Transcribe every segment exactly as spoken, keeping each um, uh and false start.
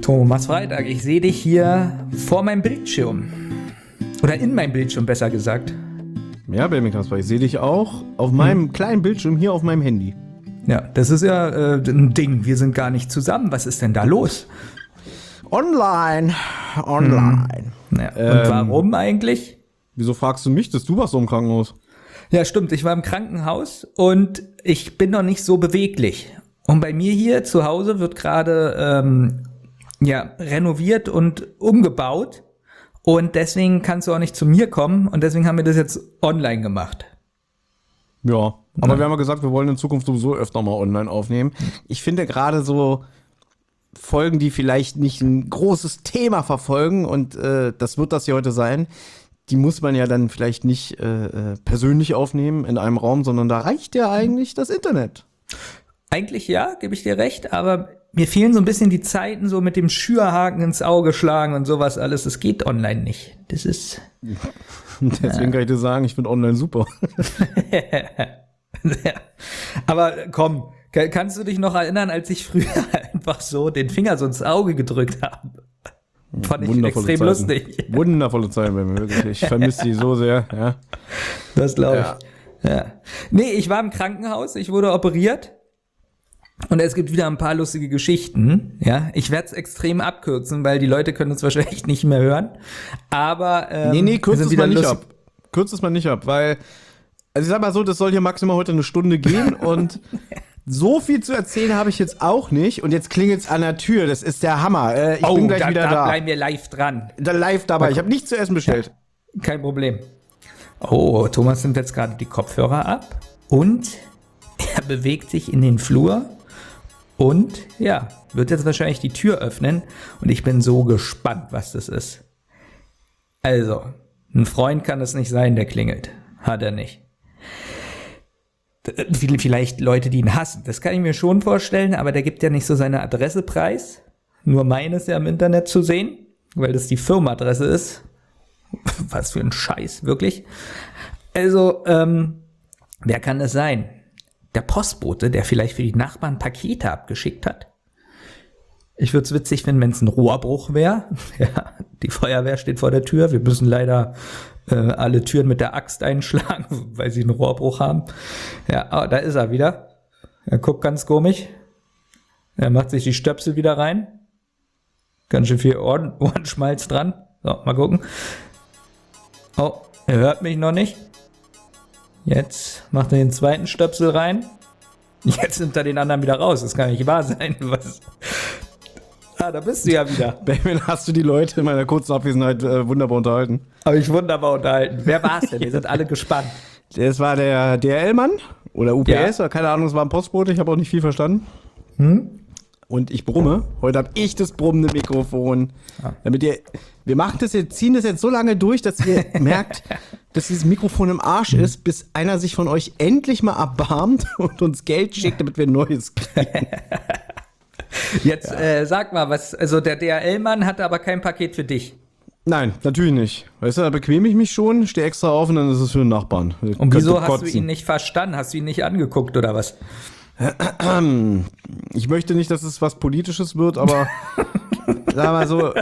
Thomas Freitag, ich sehe dich hier vor meinem Bildschirm. Oder in meinem Bildschirm, besser gesagt. Ja, Benjamin Kasper, ich sehe dich auch auf meinem hm. kleinen Bildschirm hier auf meinem Handy. Ja, das ist ja äh, ein Ding. Wir sind gar nicht zusammen. Was ist denn da los? Online. Online. Hm. Ja. Und ähm, warum eigentlich? Wieso fragst du mich das? Du warst so im Krankenhaus. Ja, stimmt. Ich war im Krankenhaus und ich bin noch nicht so beweglich. Und bei mir hier zu Hause wird gerade ähm, ja, renoviert und umgebaut. Und deswegen kannst du auch nicht zu mir kommen. Und deswegen haben wir das jetzt online gemacht. Ja, aber ja. Wir haben ja gesagt, wir wollen in Zukunft sowieso öfter mal online aufnehmen. Ich finde gerade so Folgen, die vielleicht nicht ein großes Thema verfolgen, und äh, das wird das hier heute sein, die muss man ja dann vielleicht nicht äh, persönlich aufnehmen in einem Raum, sondern da reicht ja eigentlich das Internet. Eigentlich ja, gebe ich dir recht, aber mir fehlen so ein bisschen die Zeiten, so mit dem Schürhaken ins Auge schlagen und sowas alles. Das geht online nicht. Das ist... Deswegen ja. kann ich dir sagen, ich finde online super. Ja. Aber komm, kannst du dich noch erinnern, als ich früher einfach so den Finger so ins Auge gedrückt habe? Fand ich extrem Zeiten. lustig. Wundervolle Zeiten, wirklich. Ich vermisse die so sehr. Ja. Das glaube ich. Ja. Ja. Nee, ich war im Krankenhaus, ich wurde operiert. Und es gibt wieder ein paar lustige Geschichten. Ja, ich werde es extrem abkürzen, weil die Leute können es wahrscheinlich nicht mehr hören. Aber ähm, nee, nee, kürz es mal nicht ab. Kürz es mal nicht ab, weil, also ich sag mal so, das soll hier maximal heute eine Stunde gehen und so viel zu erzählen habe ich jetzt auch nicht. Und jetzt klingelt's an der Tür. Das ist der Hammer. Äh, ich oh, bin gleich da, wieder da. da. bleiben wir live dran. Da live dabei. Ich habe nichts zu essen bestellt. Ja, kein Problem. Oh, Thomas nimmt jetzt gerade die Kopfhörer ab und er bewegt sich in den Flur. Und ja, wird jetzt wahrscheinlich die Tür öffnen und ich bin so gespannt, was das ist. Also, ein Freund kann es nicht sein, der klingelt. Hat er nicht. Vielleicht Leute, die ihn hassen, das kann ich mir schon vorstellen, aber der gibt ja nicht so seine Adresse preis. Nur meine ist ja im Internet zu sehen, weil das die Firmenadresse ist. Was für ein Scheiß, wirklich. Also, ähm, wer kann das sein? Der Postbote, der vielleicht für die Nachbarn Pakete abgeschickt hat. Ich würde es witzig finden, wenn es ein Rohrbruch wäre. Ja, die Feuerwehr steht vor der Tür. Wir müssen leider äh, alle Türen mit der Axt einschlagen, weil sie einen Rohrbruch haben. Ja, oh, da ist er wieder. Er guckt ganz komisch. Er macht sich die Stöpsel wieder rein. Ganz schön viel Ohren, Ohrenschmalz dran. So, mal gucken. Oh, er hört mich noch nicht. Jetzt macht er den zweiten Stöpsel rein. Jetzt nimmt er den anderen wieder raus. Das kann nicht wahr sein. Was? Ah, da bist du ja wieder. Benjamin, hast du die Leute in meiner kurzen Abwesenheit äh, wunderbar unterhalten? Habe ich wunderbar unterhalten. Wer war es denn? Wir sind alle gespannt. Das war der D H L-Mann oder U P S, ja. Oder keine Ahnung, es war ein Postbote. Ich habe auch nicht viel verstanden. Hm? Und ich brumme. Heute habe ich das brummende Mikrofon. Ah. Damit ihr, wir machen das jetzt, ziehen das jetzt so lange durch, dass ihr merkt, dass dieses Mikrofon im Arsch ist, bis einer sich von euch endlich mal erbarmt und uns Geld schickt, damit wir ein neues kriegen. Jetzt ja. äh, sag mal, was, also der D H L-Mann hatte aber kein Paket für dich. Nein, natürlich nicht. Weißt du, da bequeme ich mich schon, stehe extra auf und dann ist es für den Nachbarn. Und wieso hast du ihn nicht verstanden? Hast du ihn nicht angeguckt oder was? Ich möchte nicht, dass es was Politisches wird, aber sag mal so.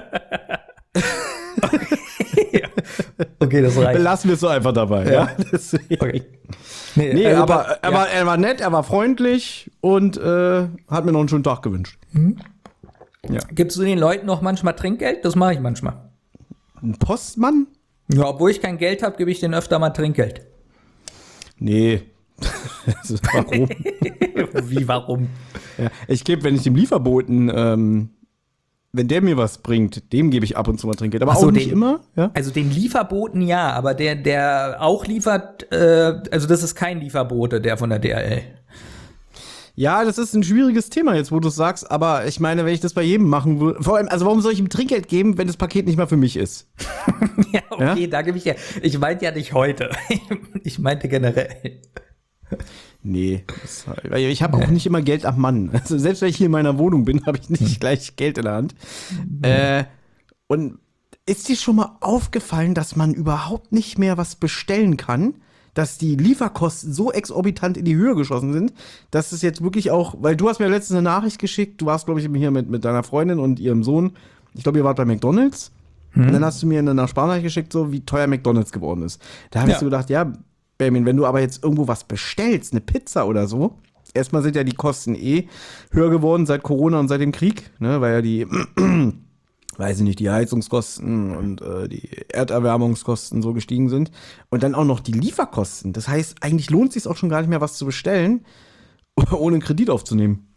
Okay, das reicht. Belassen wir es so einfach dabei. Ja. Ja? Okay. Nee, nee also aber er, ja. war, er war nett, er war freundlich und äh, hat mir noch einen schönen Tag gewünscht. Mhm. Ja. Gibst du den Leuten noch manchmal Trinkgeld? Das mache ich manchmal. Ein Postmann? Ja, obwohl ich kein Geld habe, gebe ich denen öfter mal Trinkgeld. Nee. Warum? Wie, warum? Ja, ich gebe, wenn ich dem Lieferboten, ähm, wenn der mir was bringt, dem gebe ich ab und zu mal Trinkgeld. Aber so, auch nicht den, immer. Ja? Also den Lieferboten ja, aber der, der auch liefert, äh, also das ist kein Lieferbote, der von der D H L. Ja, das ist ein schwieriges Thema jetzt, wo du es sagst, aber ich meine, wenn ich das bei jedem machen würde, vor allem, also warum soll ich ihm Trinkgeld geben, wenn das Paket nicht mal für mich ist? Ja, okay, ja? Da gebe ich ja, ich meinte ja nicht heute, ich meinte generell. Nee, das, ich habe auch nicht immer Geld am Mann. Also selbst wenn ich hier in meiner Wohnung bin, habe ich nicht gleich Geld in der Hand. Mhm. Äh, und ist dir schon mal aufgefallen, dass man überhaupt nicht mehr was bestellen kann, dass die Lieferkosten so exorbitant in die Höhe geschossen sind, dass es jetzt wirklich auch, weil du hast mir letztens eine Nachricht geschickt, du warst, glaube ich, hier mit, mit deiner Freundin und ihrem Sohn, ich glaube, ihr wart bei McDonald's, hm. und dann hast du mir eine Sprachnachricht geschickt, so wie teuer McDonald's geworden ist. Da habe ja. ich so gedacht, ja, Benjamin, wenn du aber jetzt irgendwo was bestellst, eine Pizza oder so, erstmal sind ja die Kosten eh höher geworden seit Corona und seit dem Krieg, ne, weil ja die weiß ich nicht, die Heizungskosten und äh, die Erderwärmungskosten so gestiegen sind. Und dann auch noch die Lieferkosten. Das heißt, eigentlich lohnt es sich auch schon gar nicht mehr, was zu bestellen, ohne einen Kredit aufzunehmen.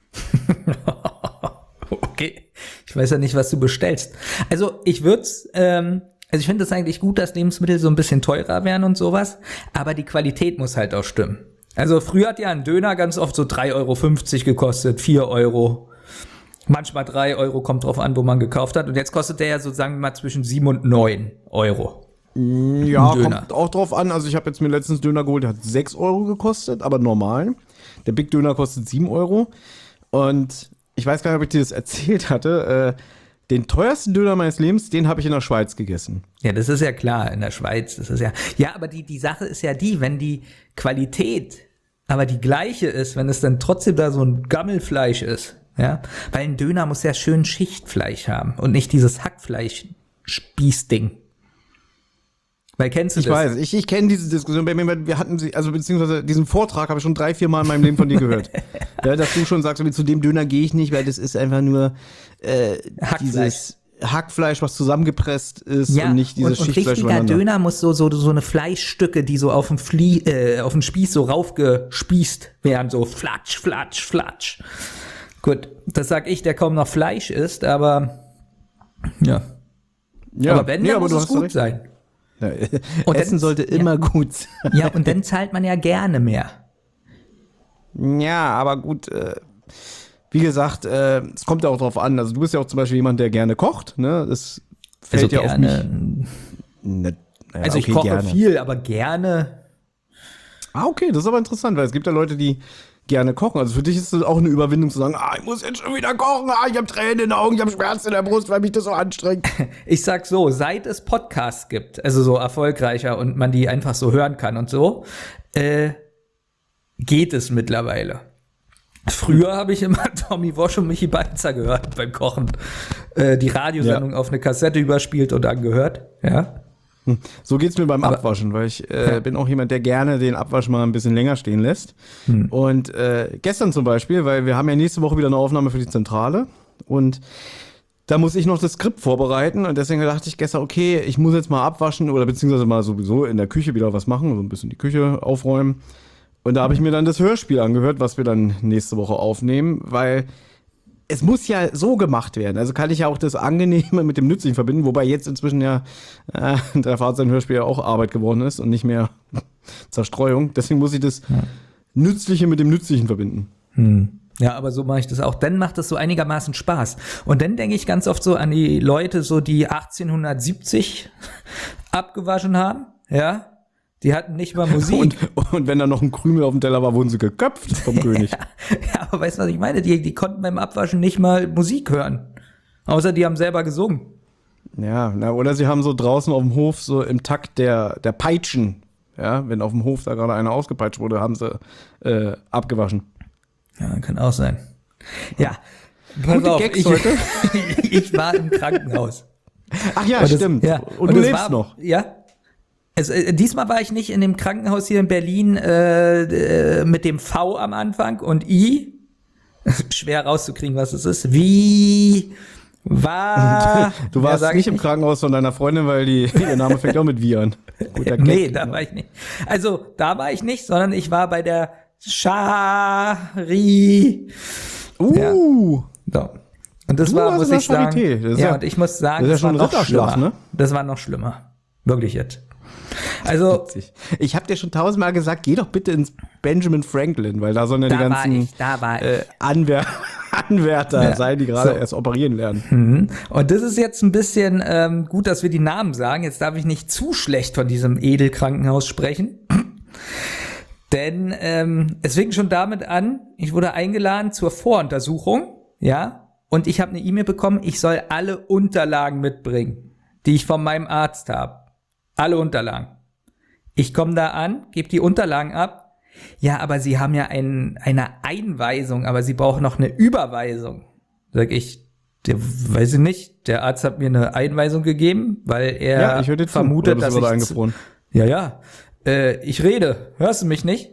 Okay, ich weiß ja nicht, was du bestellst. Also ich würde es, ähm, also ich finde es eigentlich gut, dass Lebensmittel so ein bisschen teurer werden und sowas, aber die Qualität muss halt auch stimmen. Also früher hat ja ein Döner ganz oft so drei Euro fünfzig gekostet, vier Euro. Manchmal drei Euro, kommt drauf an, wo man gekauft hat. Und jetzt kostet der ja so, sagen wir mal, zwischen sieben und neun Euro. Ja, kommt auch drauf an. Also ich habe jetzt mir letztens Döner geholt, der hat sechs Euro gekostet, aber normal. Der Big Döner kostet sieben Euro. Und ich weiß gar nicht, ob ich dir das erzählt hatte. Äh, den teuersten Döner meines Lebens, den habe ich in der Schweiz gegessen. Ja, das ist ja klar, in der Schweiz. Das ist ja, ja, aber die, die Sache ist ja die, wenn die Qualität aber die gleiche ist, wenn es dann trotzdem da so ein Gammelfleisch ist, ja, weil ein Döner muss ja schön Schichtfleisch haben und nicht dieses Hackfleisch-Spießding. Weil kennst du ich das? Ich weiß, ich, ich kenne diese Diskussion. Wir hatten sie, also beziehungsweise diesen Vortrag habe ich schon drei, vier Mal in meinem Leben von dir gehört. Ja, dass du schon sagst, zu dem Döner gehe ich nicht, weil das ist einfach nur äh, dieses Hackfleisch, was zusammengepresst ist, ja, und nicht dieses und, und Schichtfleisch. Richtiger Döner muss so, so, so eine Fleischstücke, die so auf dem Flie, äh, auf dem Spieß so raufgespießt werden, so flatsch, flatsch, flatsch. Gut, das sag ich, der kaum noch Fleisch isst, aber ja. ja aber wenn, nee, dann aber muss es gut sein. Ja, und Essen dann, sollte immer ja. gut sein. Ja, und dann zahlt man ja gerne mehr. Ja, aber gut, äh, wie gesagt, äh, es kommt ja auch drauf an. Also du bist ja auch zum Beispiel jemand, der gerne kocht, ne? Das fällt also ja gerne, auf mich. Ne, naja, also ich okay, koche gerne. viel, aber gerne. Ah, okay, das ist aber interessant, weil es gibt ja Leute, die gerne kochen. Also für dich ist es auch eine Überwindung zu sagen, ah, ich muss jetzt schon wieder kochen, ah, ich habe Tränen in den Augen, ich habe Schmerzen in der Brust, weil mich das so anstrengt. Ich sag so, seit es Podcasts gibt, also so erfolgreicher und man die einfach so hören kann und so, äh, geht es mittlerweile. Früher habe ich immer Tommy Walsh und Michi Balzer gehört beim Kochen. Äh, die Radiosendung ja. auf eine Kassette überspielt und angehört, ja. So geht's mir beim Aber, Abwaschen, weil ich äh, ja. bin auch jemand, der gerne den Abwasch mal ein bisschen länger stehen lässt. Hm. Und äh, gestern zum Beispiel, weil wir haben ja nächste Woche wieder eine Aufnahme für die Zentrale und da muss ich noch das Skript vorbereiten und deswegen dachte ich gestern, okay, ich muss jetzt mal abwaschen oder beziehungsweise mal sowieso in der Küche wieder was machen, so ein bisschen die Küche aufräumen. Und da habe ich mir dann das Hörspiel angehört, was wir dann nächste Woche aufnehmen, weil es muss ja so gemacht werden. Also kann ich ja auch das Angenehme mit dem Nützlichen verbinden, wobei jetzt inzwischen ja äh, drei Fahrzeugen-Hörspiel ja auch Arbeit geworden ist und nicht mehr Zerstreuung. Deswegen muss ich das ja. Nützliche mit dem Nützlichen verbinden. Hm. Ja, aber so mache ich das auch. Dann macht das so einigermaßen Spaß. Und dann denke ich ganz oft so an die Leute, so die achtzehnhundertsiebzig abgewaschen haben, ja. Die hatten nicht mal Musik. Und, und wenn da noch ein Krümel auf dem Teller war, wurden sie geköpft vom König. Ja, ja, aber weißt du, was ich meine? Die, die konnten beim Abwaschen nicht mal Musik hören. Außer die haben selber gesungen. Ja, na, oder sie haben so draußen auf dem Hof so im Takt der, der Peitschen, ja, wenn auf dem Hof da gerade einer ausgepeitscht wurde, haben sie äh, abgewaschen. Ja, kann auch sein. Ja, pass Gute auf, Gags ich, heute. ich war im Krankenhaus. Ach ja, und das, stimmt. Ja, und, und du du lebst war, noch. Ja. Also, äh, diesmal war ich nicht in dem Krankenhaus hier in Berlin äh, äh, mit dem V am Anfang und I. Schwer rauszukriegen, was es ist. Wie war. Du warst ja, nicht im nicht. Krankenhaus von deiner Freundin, weil die, ihr Name fängt auch mit Wie an. Guter Gag, nee, da war ich nicht. Also, da war ich nicht, sondern ich war bei der Schari. Uh. Ja. So. Und das du war, muss ich sagen. Das ja, ja, und ich muss sagen, das, ist ja das schon war noch schlimmer. Ne? Das war noch schlimmer. Wirklich jetzt. Also, witzig. Ich habe dir schon tausendmal gesagt, geh doch bitte ins Benjamin Franklin, weil da sollen ja die ganzen ich, da war ich. Äh, Anwär- Anwärter ja, sein, die gerade so. erst operieren lernen. Mhm. Und das ist jetzt ein bisschen ähm, gut, dass wir die Namen sagen. Jetzt darf ich nicht zu schlecht von diesem Edelkrankenhaus sprechen. Denn ähm, es fing schon damit an, ich wurde eingeladen zur Voruntersuchung, ja, und ich habe eine E-Mail bekommen, ich soll alle Unterlagen mitbringen, die ich von meinem Arzt habe. Alle Unterlagen. Ich komme da an, gebe die Unterlagen ab. Ja, aber Sie haben ja ein, eine Einweisung, aber Sie brauchen noch eine Überweisung. Sag ich, der, weiß ich nicht, der Arzt hat mir eine Einweisung gegeben, weil er ja, ich höre dir vermutet, zu. Oder bist dass du ich... gerade eingefroren? Ja, ja. Äh, ich rede. Hörst du mich nicht?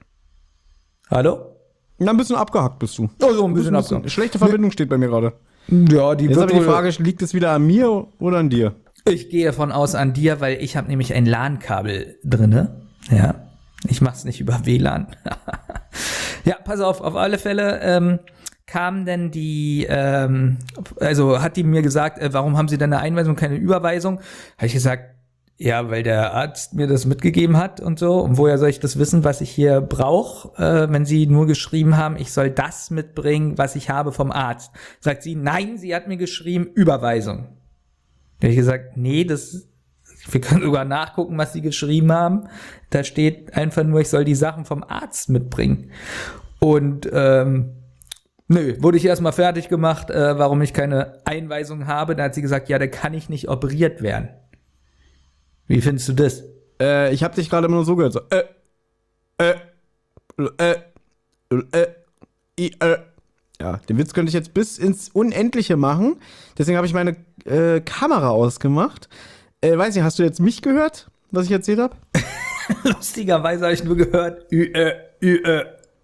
Hallo? Na, ein bisschen abgehackt bist du. Oh, so ein bisschen ein abgehackt. bisschen, schlechte Verbindung steht bei mir gerade. Ja, die Jetzt wird aber die wohl- Frage, liegt es wieder an mir oder an dir? Ich gehe davon aus an dir, weil ich habe nämlich ein LAN-Kabel drinne. Ja, ich mach's nicht über W L A N. Ja, pass auf, auf alle Fälle ähm, kam denn die, ähm, also hat die mir gesagt, äh, warum haben Sie denn eine Einweisung, keine Überweisung? Habe ich gesagt, ja, weil der Arzt mir das mitgegeben hat und so. Und woher soll ich das wissen, was ich hier brauche, äh, wenn Sie nur geschrieben haben, ich soll das mitbringen, was ich habe vom Arzt? Sagt sie, nein, sie hat mir geschrieben, Überweisung. Da habe ich gesagt, nee, das, wir können sogar nachgucken, was sie geschrieben haben. Da steht einfach nur, ich soll die Sachen vom Arzt mitbringen. Und ähm, nö, wurde ich erstmal fertig gemacht, äh, warum ich keine Einweisung habe. Da hat sie gesagt, ja, da kann ich nicht operiert werden. Wie findest du das? Äh, ich habe dich gerade immer nur so gehört. So, äh, äh, äh, äh, äh, äh. Ja, den Witz könnte ich jetzt bis ins Unendliche machen. Deswegen habe ich meine äh, Kamera ausgemacht. Äh, weiß nicht, hast du jetzt mich gehört, was ich erzählt habe? Lustigerweise habe ich nur gehört, ü, äh, ü, äh.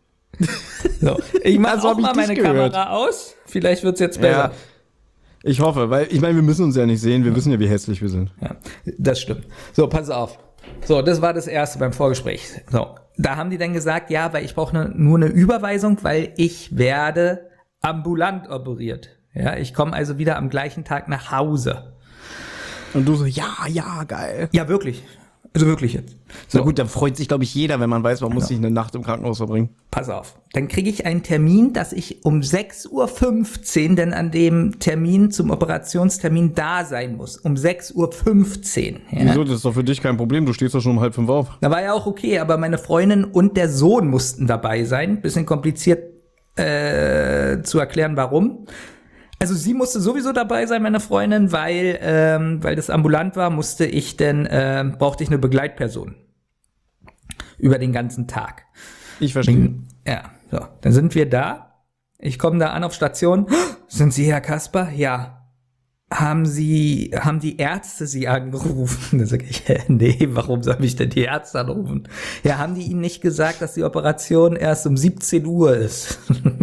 So, ich mache Also auch hab ich mal dich meine gehört. Kamera aus. Vielleicht wird's jetzt besser. Ja. Ich hoffe, weil ich meine, wir müssen uns ja nicht sehen. Wir wissen ja, wie hässlich wir sind. Ja, das stimmt. So, pass auf. So, das war das Erste beim Vorgespräch. So, da haben die dann gesagt, ja, weil ich brauche ne, nur eine Überweisung, weil ich werde ambulant operiert. Ja, ich komme also wieder am gleichen Tag nach Hause. Und du so, ja, ja, geil. Ja, wirklich. Also wirklich jetzt. So, Na gut, dann freut sich, glaube ich, jeder, wenn man weiß, man muss sich eine Nacht im Krankenhaus verbringen. pass auf. Dann kriege ich einen Termin, dass ich um sechs Uhr fünfzehn denn an dem Termin zum Operationstermin da sein muss. Um sechs Uhr fünfzehn. Ja? Wieso? Das ist doch für dich kein Problem. Du stehst doch schon um halb fünf auf. Da war ja auch okay, aber meine Freundin und der Sohn mussten dabei sein. Bisschen kompliziert äh, zu erklären, warum. Also sie musste sowieso dabei sein, meine Freundin, weil ähm, weil das ambulant war, musste ich denn äh, brauchte ich eine Begleitperson über den ganzen Tag. Ich verstehe. Ja, so, dann sind wir da. Ich komme da an auf Station. Sind Sie Herr Kasper? Ja. Haben Sie, haben die Ärzte Sie angerufen? Da sage ich, nee, warum soll mich denn die Ärzte anrufen? Ja, haben die Ihnen nicht gesagt, dass die Operation erst um siebzehn Uhr ist?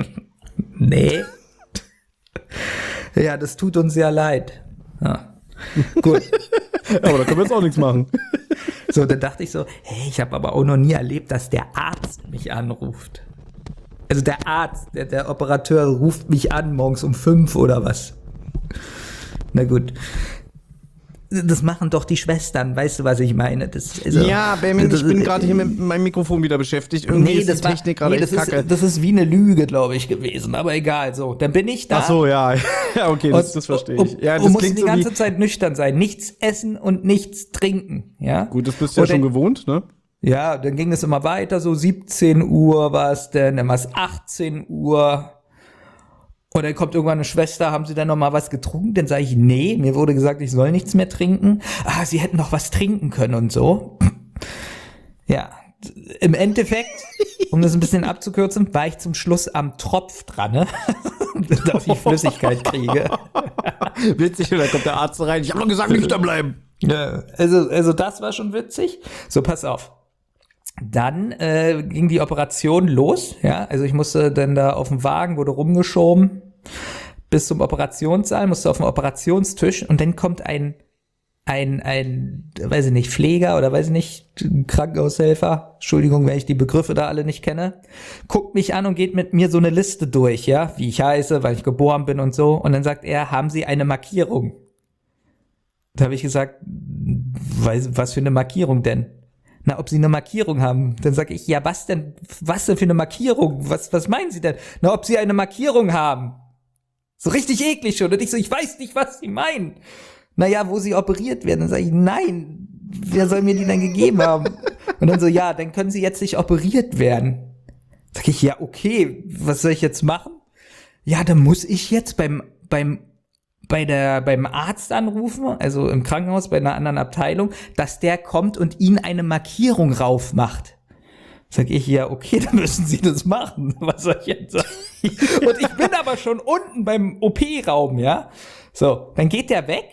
Nee. Ja, das tut uns sehr leid. Ja. Gut. Aber da können wir jetzt auch nichts machen. So, dann dachte ich so, hey, ich habe aber auch noch nie erlebt, dass der Arzt mich anruft. Also der Arzt, der, der Operateur ruft mich an morgens um fünf oder was. Na gut. Das machen doch die Schwestern, weißt du, was ich meine? Das, also, Ja, Benjamin, ich bin gerade hier mit meinem Mikrofon wieder beschäftigt. Irgendwie Nee, ist das die war, Technik gerade nee, echt das, kacke. ist, das ist wie eine Lüge, glaube ich, gewesen. Aber egal, so. Dann bin ich da. Ach so, ja. Ja, okay, das, und- das verstehe ich. Und, Ja, und das musste klingt die so ganze wie... Zeit nüchtern sein. Nichts essen und nichts trinken. Ja? Gut, das bist du ja Und schon dann- gewohnt, ne? Ja, dann ging es immer weiter, so siebzehn Uhr war es denn, dann war es achtzehn Uhr. Und dann kommt irgendwann eine Schwester, haben Sie dann noch mal was getrunken? Dann sage ich, nee, mir wurde gesagt, ich soll nichts mehr trinken. Ah, Sie hätten noch was trinken können und so. Ja, im Endeffekt, um das ein bisschen abzukürzen, war ich zum Schluss am Tropf dran, ne? Dass ich Flüssigkeit kriege. Witzig, und dann kommt der Arzt rein. Ich habe doch gesagt, nüchtern bleiben. Ja, also, also das war schon witzig. So, pass auf. Dann äh, ging die Operation los, ja, also ich musste dann da auf dem Wagen, wurde rumgeschoben bis zum Operationssaal, musste auf den Operationstisch und dann kommt ein, ein, ein, weiß ich nicht, Pfleger oder weiß ich nicht, Krankenhaushelfer, Entschuldigung, wenn ich die Begriffe da alle nicht kenne, guckt mich an und geht mit mir so eine Liste durch, ja, wie ich heiße, weil ich geboren bin und so, und dann sagt er, haben Sie eine Markierung? Da habe ich gesagt, was, was für eine Markierung denn? Na, ob Sie eine Markierung haben. Dann sage ich, ja, was denn, was denn für eine Markierung? Was, was meinen Sie denn? Na, ob Sie eine Markierung haben. So richtig eklig schon. Und ich so, ich weiß nicht, was Sie meinen. Naja, wo Sie operiert werden. Dann sage ich, nein, wer soll mir die denn gegeben haben? Und dann so, ja, dann können Sie jetzt nicht operiert werden. Sag ich, ja, okay, was soll ich jetzt machen? Ja, dann muss ich jetzt beim, beim bei der, beim Arzt anrufen, also im Krankenhaus bei einer anderen Abteilung, dass der kommt und ihnen eine Markierung rauf macht. Sag ich, ja, okay, dann müssen Sie das machen. Was soll ich jetzt sagen? Und ich bin aber schon unten beim O P-Raum, ja. So, dann geht der weg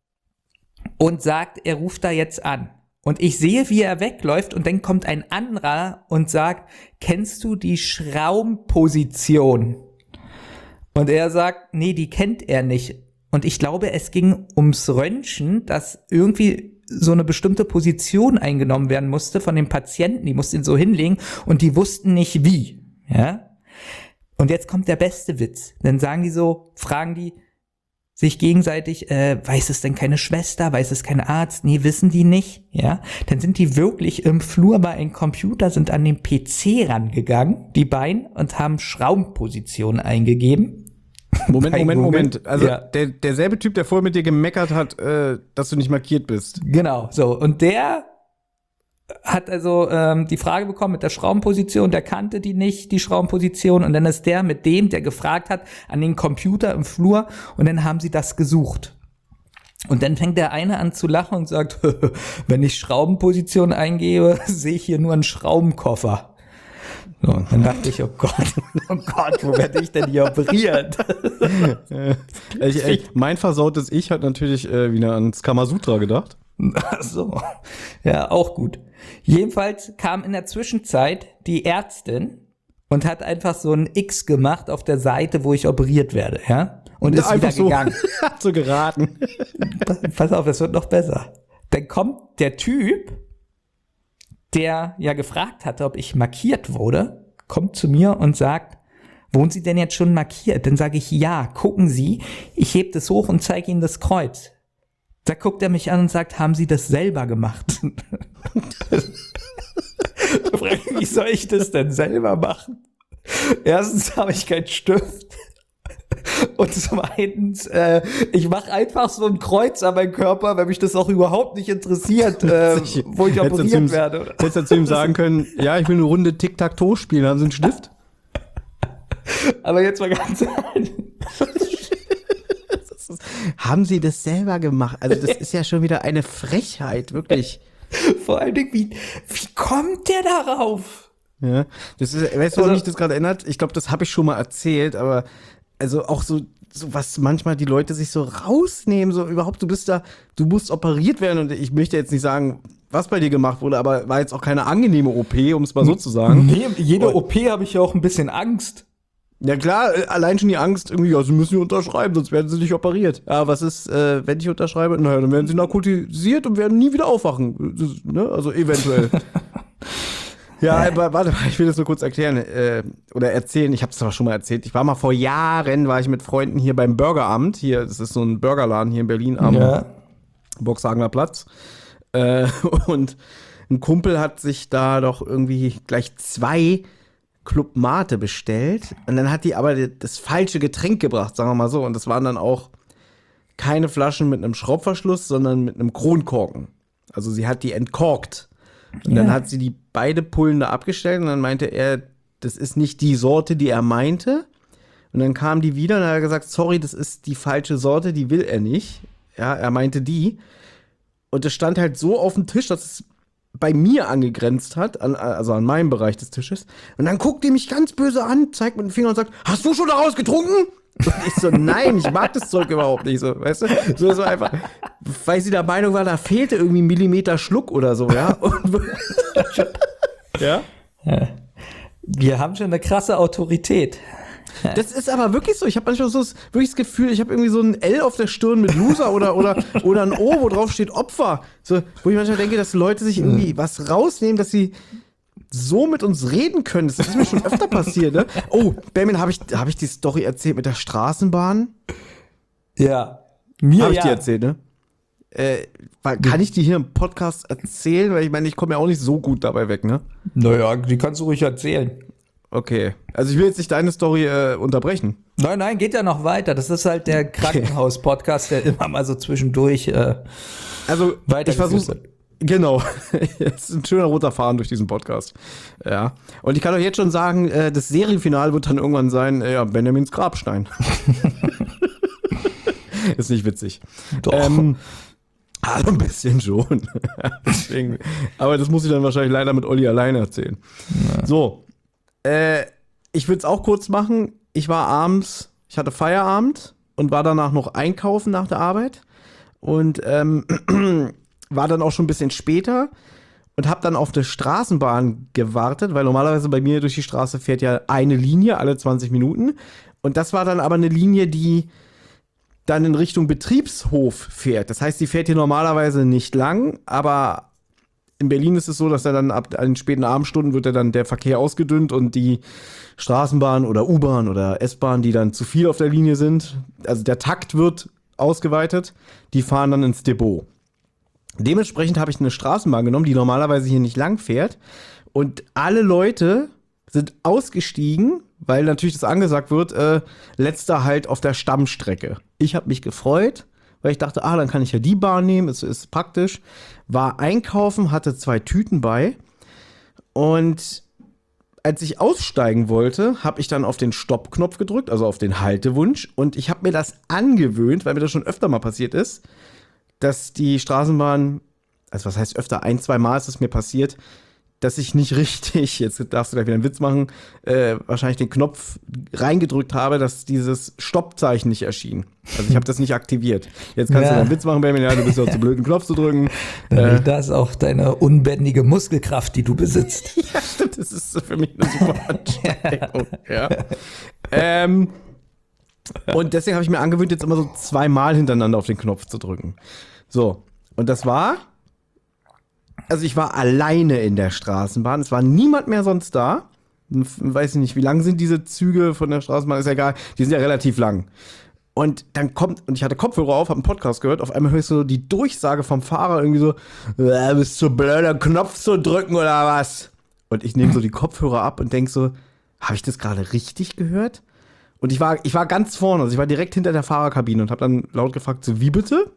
und sagt, er ruft da jetzt an. Und ich sehe, wie er wegläuft und dann kommt ein anderer und sagt, kennst du die Schraubenposition? Und er sagt, nee, die kennt er nicht. Und ich glaube, es ging ums Röntgen, dass irgendwie so eine bestimmte Position eingenommen werden musste von den Patienten, die mussten ihn so hinlegen und die wussten nicht wie, ja. Und jetzt kommt der beste Witz. Dann sagen die so, fragen die sich gegenseitig, äh, weiß es denn keine Schwester, weiß es kein Arzt? Nee, wissen die nicht, ja. Dann sind die wirklich im Flur bei einem Computer, sind an den P C rangegangen, die beiden, und haben Schraubenpositionen eingegeben. Moment, Moment, Moment. Also ja. der, derselbe Typ, der vorher mit dir gemeckert hat, äh, dass du nicht markiert bist. Genau, so. Und der hat also ähm, die Frage bekommen mit der Schraubenposition, der kannte die nicht, die Schraubenposition. Und dann ist der mit dem, der gefragt hat, an den Computer im Flur. Und dann haben sie das gesucht. Und dann fängt der eine an zu lachen und sagt, wenn ich Schraubenposition eingebe, sehe ich hier nur einen Schraubenkoffer. So, und dann dachte ich, oh Gott, oh Gott, wo werde ich denn hier operiert? ich, ich, mein versautes Ich hat natürlich äh, wieder ans Kamasutra gedacht. Ach so, ja, auch gut. Jedenfalls kam in der Zwischenzeit die Ärztin und hat einfach so ein X gemacht auf der Seite, wo ich operiert werde, ja? Und ja, ist wieder so, gegangen. Hat so geraten. Pass auf, es wird noch besser. Dann kommt der Typ, der ja gefragt hatte, ob ich markiert wurde, kommt zu mir und sagt, wurden Sie denn jetzt schon markiert? Dann sage ich, ja, gucken Sie, ich heb das hoch und zeige Ihnen das Kreuz. Da guckt er mich an und sagt, haben Sie das selber gemacht? Da frage ich, wie soll ich das denn selber machen? Erstens habe ich keinen Stift. Und zweitens, äh, ich mache einfach so ein Kreuz an meinem Körper, weil mich das auch überhaupt nicht interessiert, äh, wo ich operiert ihm, werde. Oder? Hättest du zu ihm sagen können, ja, ich will eine Runde Tic-Tac-Toe spielen, haben Sie einen Stift? Aber jetzt mal ganz ehrlich. Haben Sie das selber gemacht? Also das ist ja schon wieder eine Frechheit, wirklich. Vor allen Dingen, wie, wie kommt der darauf? Ja, das ist, weißt du, woran mich das gerade erinnert? Ich glaube, das habe ich schon mal erzählt, aber also auch so, so was manchmal die Leute sich so rausnehmen, so überhaupt, du bist da, du musst operiert werden und ich möchte jetzt nicht sagen, was bei dir gemacht wurde, aber war jetzt auch keine angenehme O P, um es mal so zu sagen. Nee, jede O P habe ich ja auch ein bisschen Angst. Ja klar, allein schon die Angst irgendwie, ja, sie müssen nicht unterschreiben, sonst werden sie nicht operiert. Ja, was ist, äh, wenn ich unterschreibe? Naja, dann werden sie narkotisiert und werden nie wieder aufwachen. Das, ne? Also eventuell. Ja, aber warte mal, ich will das nur kurz erklären äh, oder erzählen. Ich habe es zwar schon mal erzählt. Ich war mal vor Jahren, war ich mit Freunden hier beim Burgeramt. Hier, das ist so ein Burgerladen hier in Berlin am ja. Boxhagener Platz. Äh, und ein Kumpel hat sich da doch irgendwie gleich zwei Club Mate bestellt. Und dann hat die aber das falsche Getränk gebracht, sagen wir mal so. Und das waren dann auch keine Flaschen mit einem Schraubverschluss, sondern mit einem Kronkorken. Also sie hat die entkorkt. Und ja. dann hat sie die beide Pullen da abgestellt und dann meinte er, das ist nicht die Sorte, die er meinte. Und dann kam die wieder und er hat gesagt, sorry, das ist die falsche Sorte, die will er nicht. Ja, er meinte die. Und das stand halt so auf dem Tisch, dass es bei mir angegrenzt hat, an, also an meinem Bereich des Tisches. Und dann guckt die mich ganz böse an, zeigt mit dem Finger und sagt, hast du schon daraus getrunken? Und ich so, nein, ich mag das Zeug überhaupt nicht, so, weißt du? So, so einfach, weil sie der Meinung war, da fehlte irgendwie ein Millimeter Schluck oder so, ja? Und, ja? Ja. Wir haben schon eine krasse Autorität. Das ist aber wirklich so. Ich habe manchmal so das, wirklich das Gefühl, ich habe irgendwie so ein L auf der Stirn mit Loser oder, oder, oder ein O, wo drauf steht Opfer. So, wo ich manchmal denke, dass Leute sich irgendwie was rausnehmen, dass sie so mit uns reden können. Das ist mir schon öfter passiert, ne? Oh, Benjamin, habe ich, hab ich die Story erzählt mit der Straßenbahn? Ja. Mir Habe ich ja. die erzählt, ne? Äh, kann ich die hier im Podcast erzählen? Weil ich meine, ich komme ja auch nicht so gut dabei weg, ne? Naja, die kannst du ruhig erzählen. Okay. Also ich will jetzt nicht deine Story äh, unterbrechen. Nein, nein, geht ja noch weiter. Das ist halt der Krankenhaus-Podcast, der immer mal so zwischendurch äh, also weiter ich versuche. Genau. Jetzt ist ein schöner roter Faden durch diesen Podcast. Ja. Und ich kann euch jetzt schon sagen, äh, das Serienfinale wird dann irgendwann sein, äh, ja, Benjamins Grabstein. Ist nicht witzig. Doch. Ähm, also ein bisschen schon. Deswegen, aber das muss ich dann wahrscheinlich leider mit Olli alleine erzählen. Ja. So, äh, ich würde es auch kurz machen. Ich war abends, ich hatte Feierabend und war danach noch einkaufen nach der Arbeit. Und ähm, war dann auch schon ein bisschen später und habe dann auf der Straßenbahn gewartet, weil normalerweise bei mir durch die Straße fährt ja eine Linie alle zwanzig Minuten. Und das war dann aber eine Linie, die dann in Richtung Betriebshof fährt. Das heißt, die fährt hier normalerweise nicht lang, aber in Berlin ist es so, dass er dann ab den späten Abendstunden wird ja dann der Verkehr ausgedünnt und die Straßenbahn oder U-Bahn oder S-Bahn, die dann zu viel auf der Linie sind, also der Takt wird ausgeweitet, die fahren dann ins Depot. Dementsprechend habe ich eine Straßenbahn genommen, die normalerweise hier nicht lang fährt und alle Leute sind ausgestiegen, weil natürlich das angesagt wird, äh, letzter Halt auf der Stammstrecke. Ich habe mich gefreut, weil ich dachte, ah, dann kann ich ja die Bahn nehmen, es ist praktisch. War einkaufen, hatte zwei Tüten bei und als ich aussteigen wollte, habe ich dann auf den Stoppknopf gedrückt, also auf den Haltewunsch und ich habe mir das angewöhnt, weil mir das schon öfter mal passiert ist, dass die Straßenbahn, also was heißt öfter, ein, zwei Mal ist es mir passiert, dass ich nicht richtig, jetzt darfst du gleich wieder einen Witz machen, äh, wahrscheinlich den Knopf reingedrückt habe, dass dieses Stoppzeichen nicht erschien. Also ich habe das nicht aktiviert. Jetzt kannst ja. du einen Witz machen, Benjamin, ja, du bist ja zu blöd, einen Knopf zu drücken. Äh, das ist auch deine unbändige Muskelkraft, die du besitzt. Ja, stimmt, das ist für mich eine super Anstrengung. ja. ähm, und deswegen habe ich mir angewöhnt, jetzt immer so zweimal hintereinander auf den Knopf zu drücken. So, und das war... Also ich war alleine in der Straßenbahn, es war niemand mehr sonst da. Weiß ich nicht, wie lang sind diese Züge von der Straßenbahn, ist ja egal, die sind ja relativ lang. Und dann kommt, und ich hatte Kopfhörer auf, hab einen Podcast gehört, auf einmal höre ich so die Durchsage vom Fahrer irgendwie so, äh, bist du blöd, einen Knopf zu drücken oder was? Und ich nehme so die Kopfhörer ab und denk so, habe ich das gerade richtig gehört? Und ich war, ich war ganz vorne, also ich war direkt hinter der Fahrerkabine und habe dann laut gefragt, so wie bitte?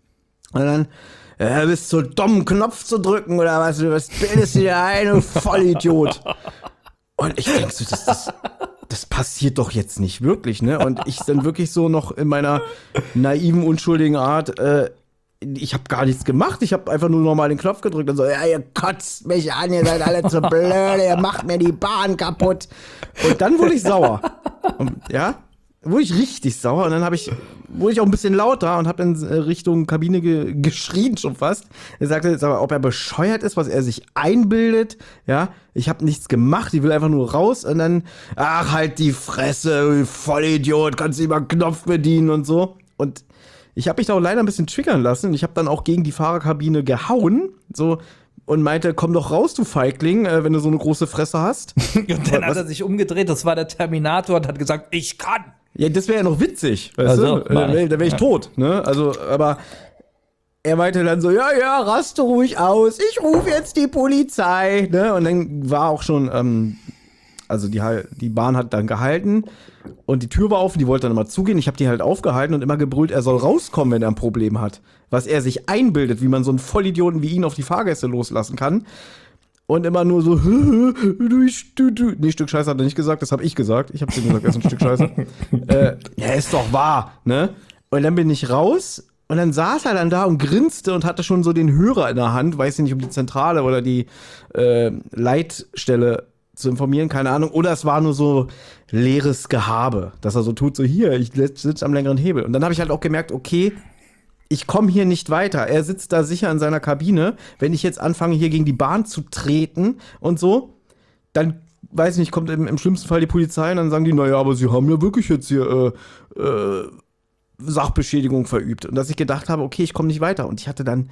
Und dann, äh, bist du dumm, einen Knopf zu drücken oder was? Was bildest du dir ein, du Vollidiot? Und ich denk so, das, das, das passiert doch jetzt nicht wirklich, ne? Und ich dann wirklich so noch in meiner naiven, unschuldigen Art, äh, ich habe gar nichts gemacht, ich habe einfach nur normal den Knopf gedrückt und so, ja, ihr kotzt mich an, ihr seid alle zu blöd, ihr macht mir die Bahn kaputt. Und dann wurde ich sauer. Und, ja, wurde ich richtig sauer und dann habe ich, wurde ich auch ein bisschen lauter und habe in Richtung Kabine ge- geschrien schon fast. Er sagte jetzt aber, ob er bescheuert ist, was er sich einbildet. Ja, ich habe nichts gemacht, ich will einfach nur raus und dann, ach, halt die Fresse, Vollidiot, kannst du immer einen Knopf bedienen und so. Und ich habe mich da auch leider ein bisschen triggern lassen. Ich habe dann auch gegen die Fahrerkabine gehauen, so, und meinte, komm doch raus, du Feigling, äh, wenn du so eine große Fresse hast. Und dann hat er sich umgedreht, das war der Terminator und hat gesagt, ich kann. Ja, das wäre ja noch witzig, weißt also, du? Da wäre wär ich ja. tot, ne? Also, aber er meinte dann so, ja, ja, raste ruhig aus, ich rufe jetzt die Polizei, ne? Und dann war auch schon, ähm, also die, die Bahn hat dann gehalten und die Tür war offen, die wollte dann immer zugehen. Ich habe die halt aufgehalten und immer gebrüllt, er soll rauskommen, wenn er ein Problem hat. Was er sich einbildet, wie man so einen Vollidioten wie ihn auf die Fahrgäste loslassen kann. Und immer nur so, du, du, du. Nee, Stück Scheiße hat er nicht gesagt, das habe ich gesagt. Ich habe zu ihm gesagt, er ist ein Stück Scheiße. äh, ja, ist doch wahr, ne? Und dann bin ich raus und dann saß er dann da und grinste und hatte schon so den Hörer in der Hand, weiß ich nicht, um die Zentrale oder die äh, Leitstelle zu informieren, keine Ahnung. Oder es war nur so leeres Gehabe, dass er so tut, so hier, ich sitze am längeren Hebel. Und dann habe ich halt auch gemerkt, okay, ich komme hier nicht weiter. Er sitzt da sicher in seiner Kabine. Wenn ich jetzt anfange, hier gegen die Bahn zu treten und so, dann, weiß ich nicht, kommt im, im schlimmsten Fall die Polizei und dann sagen die, naja, aber sie haben ja wirklich jetzt hier äh, äh, Sachbeschädigung verübt. Und dass ich gedacht habe, okay, ich komme nicht weiter. Und ich hatte dann,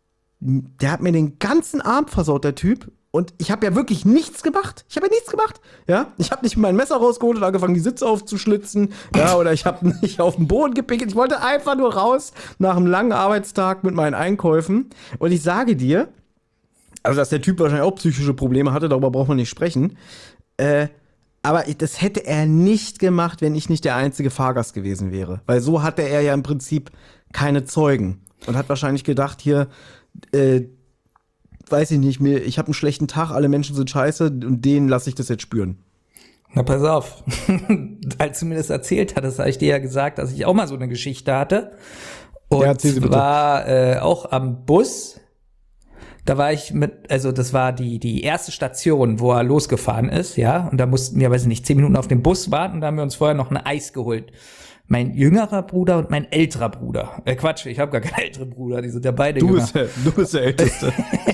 der hat mir den ganzen Arm versaut, der Typ. Und ich habe ja wirklich nichts gemacht. Ich habe ja nichts gemacht. Ja, ich habe nicht mein Messer rausgeholt und angefangen, die Sitze aufzuschlitzen. Ja, oder ich habe nicht auf den Boden gepickelt. Ich wollte einfach nur raus nach einem langen Arbeitstag mit meinen Einkäufen. Und ich sage dir, also dass der Typ wahrscheinlich auch psychische Probleme hatte, darüber braucht man nicht sprechen. Äh, aber das hätte er nicht gemacht, wenn ich nicht der einzige Fahrgast gewesen wäre. Weil so hatte er ja im Prinzip keine Zeugen. Und hat wahrscheinlich gedacht, hier, äh, weiß ich nicht, mir, ich habe einen schlechten Tag, alle Menschen sind scheiße und denen lasse ich das jetzt spüren. Na, pass auf. Als du mir das erzählt hattest, habe ich dir ja gesagt, dass ich auch mal so eine Geschichte hatte. Und ja, zwar äh, auch am Bus. Da war ich mit, also das war die die erste Station, wo er losgefahren ist, ja. Und da mussten wir, weiß ich nicht, zehn Minuten auf den Bus warten. Da haben wir uns vorher noch ein Eis geholt. Mein jüngerer Bruder und mein älterer Bruder. Äh, Quatsch, ich habe gar keinen älteren Bruder, die sind ja beide du jünger. Bist der, du bist der Älteste.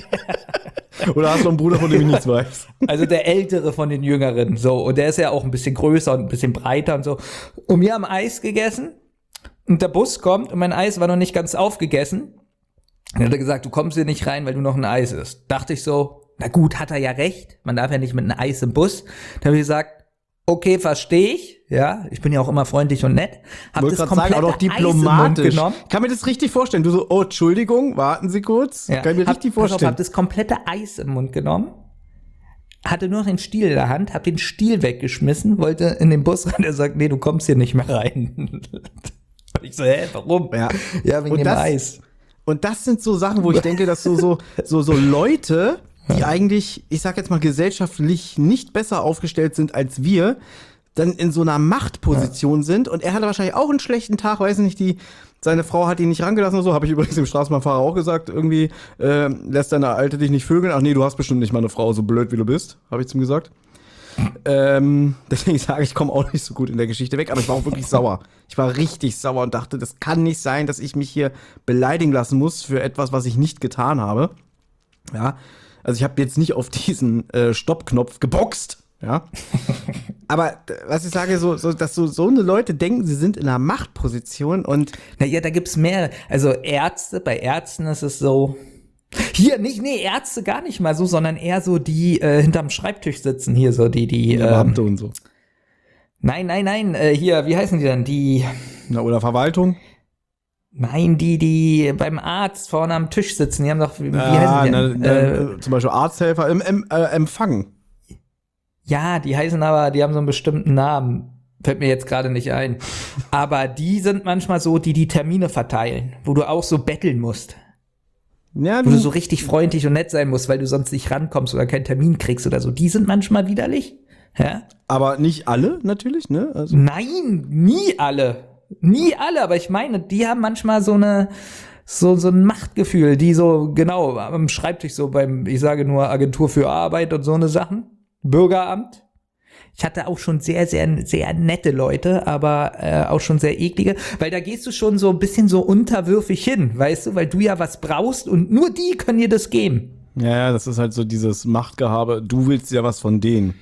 Oder hast du einen Bruder, von dem ich nichts weiß? Also der Ältere von den Jüngeren, so. Und der ist ja auch ein bisschen größer und ein bisschen breiter und so. Und wir haben Eis gegessen und der Bus kommt und mein Eis war noch nicht ganz aufgegessen. Dann hat er gesagt, du kommst hier nicht rein, weil du noch ein Eis isst. Dachte ich so, na gut, hat er ja recht. Man darf ja nicht mit einem Eis im Bus. Dann habe ich gesagt, okay, verstehe ich. Ja, ich bin ja auch immer freundlich und nett. Hab das komplette sagen, auch diplomatisch. Eis im Mund genommen. Kann mir das richtig vorstellen? Du so, oh, Entschuldigung, warten Sie kurz. Ja. Kann ich mir hab, richtig vorstellen. Ich habe das komplette Eis im Mund genommen, hatte nur noch den Stiel in der Hand, habe den Stiel weggeschmissen, wollte in den Bus rein. Er sagt, nee, du kommst hier nicht mehr rein. Ich so, hä, warum? Ja, ja wegen und dem das, Eis. Und das sind so Sachen, wo ich denke, dass so, so, so, so Leute, die eigentlich, ich sag jetzt mal, gesellschaftlich nicht besser aufgestellt sind als wir, dann in so einer Machtposition ja. sind. Und er hatte wahrscheinlich auch einen schlechten Tag, weiß nicht, die, seine Frau hat ihn nicht rangelassen oder so, habe ich übrigens dem Straßenbahnfahrer auch gesagt, irgendwie, äh, lässt deine Alte dich nicht vögeln. Ach nee, du hast bestimmt nicht mal eine Frau, so blöd wie du bist, habe ich zu ihm gesagt. ähm, deswegen sage ich, ich komme auch nicht so gut in der Geschichte weg, aber ich war auch wirklich sauer. Ich war richtig sauer und dachte, das kann nicht sein, dass ich mich hier beleidigen lassen muss für etwas, was ich nicht getan habe. Ja, also ich habe jetzt nicht auf diesen äh, Stoppknopf geboxt. Ja, aber was ich sage, so, so dass so, so eine Leute denken, sie sind in einer Machtposition und naja, da gibt's mehr. Also Ärzte, bei Ärzten ist es so, hier, nicht, nee, Ärzte gar nicht mal so, sondern eher so die äh, hinterm Schreibtisch sitzen, hier so die, die ja, Beamte ähm, und so. Nein, nein, nein, äh, hier, wie heißen die denn? Die Na, oder Verwaltung? Nein, die, die beim Arzt vorne am Tisch sitzen, die haben doch, wie, wie ah, heißen die denn? Na, äh, zum Beispiel Arzthelfer im, im äh, Empfang. Ja, die heißen aber, die haben so einen bestimmten Namen. Fällt mir jetzt gerade nicht ein. Aber die sind manchmal so, die die Termine verteilen, wo du auch so betteln musst. Ja, wo du so richtig freundlich und nett sein musst, weil du sonst nicht rankommst oder keinen Termin kriegst oder so. Die sind manchmal widerlich. Ja? Aber nicht alle, natürlich, ne? Also. Nein, nie alle. Nie alle, aber ich meine, die haben manchmal so eine, so, so ein Machtgefühl, die so, genau, am Schreibtisch so beim, ich sage nur Agentur für Arbeit und so eine Sachen. Bürgeramt. Ich hatte auch schon sehr, sehr, sehr nette Leute, aber äh, auch schon sehr eklige, weil da gehst du schon so ein bisschen so unterwürfig hin, weißt du, weil du ja was brauchst und nur die können dir das geben. Ja, ja, das ist halt so dieses Machtgehabe, du willst ja was von denen.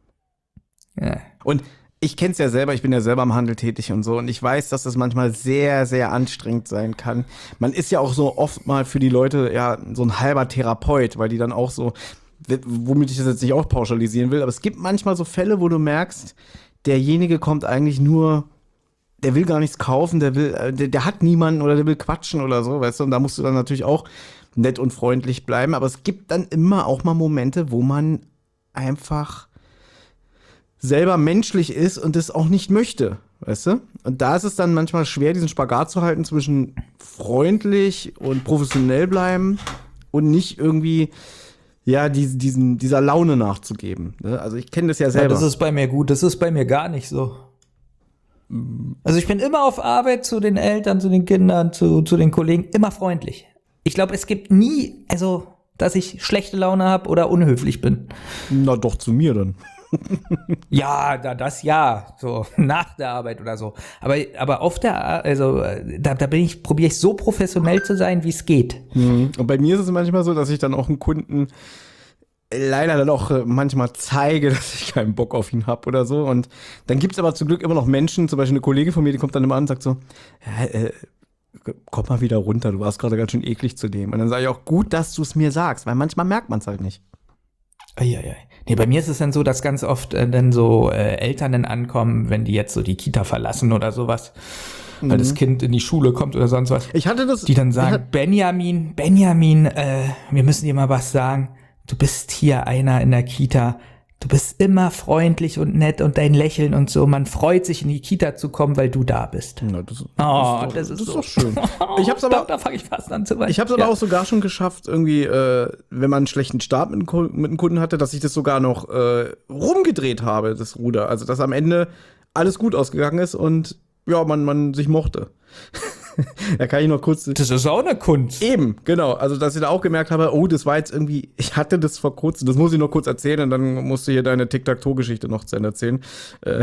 Ja. Und ich kenn's ja selber, ich bin ja selber im Handel tätig und so und ich weiß, dass das manchmal sehr, sehr anstrengend sein kann. Man ist ja auch so oft mal für die Leute ja so ein halber Therapeut, weil die dann auch so, womit ich das jetzt nicht auch pauschalisieren will, aber es gibt manchmal so Fälle, wo du merkst, derjenige kommt eigentlich nur, der will gar nichts kaufen, der will, der, der hat niemanden oder der will quatschen oder so, weißt du, und da musst du dann natürlich auch nett und freundlich bleiben, aber es gibt dann immer auch mal Momente, wo man einfach selber menschlich ist und es auch nicht möchte, weißt du? Und da ist es dann manchmal schwer, diesen Spagat zu halten zwischen freundlich und professionell bleiben und nicht irgendwie ja, die, diesen, dieser Laune nachzugeben. Ne? Also ich kenne das ja selber. Ja, das ist bei mir gut, das ist bei mir gar nicht so. Also ich bin immer auf Arbeit zu den Eltern, zu den Kindern, zu, zu den Kollegen, immer freundlich. Ich glaube, es gibt nie, also, dass ich schlechte Laune habe oder unhöflich bin. Na doch, zu mir dann. Ja, da, das ja, so nach der Arbeit oder so. Aber, aber auf der, also da, da bin ich, probiere ich so professionell zu sein, wie es geht. Mhm. Und bei mir ist es manchmal so, dass ich dann auch einen Kunden leider dann auch manchmal zeige, dass ich keinen Bock auf ihn habe oder so. Und dann gibt es aber zum Glück immer noch Menschen, zum Beispiel eine Kollegin von mir, die kommt dann immer an und sagt so, ja, äh, komm mal wieder runter, du warst gerade ganz schön eklig zu dem. Und dann sage ich auch, gut, dass du es mir sagst, weil manchmal merkt man es halt nicht. Eieiei. Nee, bei mir ist es dann so, dass ganz oft äh, dann so äh, Eltern dann ankommen, wenn die jetzt so die Kita verlassen oder sowas, mhm. weil das Kind in die Schule kommt oder sonst was. Ich hatte das. Die dann sagen, Benjamin, Benjamin, äh, wir müssen dir mal was sagen. Du bist hier einer in der Kita, Du bist immer freundlich und nett und dein Lächeln und so. Man freut sich, in die Kita zu kommen, weil du da bist. Ja, das, oh, das, das ist, das ist so. doch schön. Ich hab's aber, da da fange ich fast an zu weinen. Ich habe es aber ja. auch sogar schon geschafft, irgendwie, äh, wenn man einen schlechten Start mit, mit einem Kunden hatte, dass ich das sogar noch äh, rumgedreht habe, das Ruder. Also, dass am Ende alles gut ausgegangen ist und ja, man, man sich mochte. Da kann ich noch kurz. Das ist auch eine Kunst. Eben, genau. Also, dass ich da auch gemerkt habe, oh, das war jetzt irgendwie, ich hatte das vor kurzem, das muss ich noch kurz erzählen und dann musst du hier deine Tic-Tac-Toe-Geschichte noch zu Ende erzählen. Äh,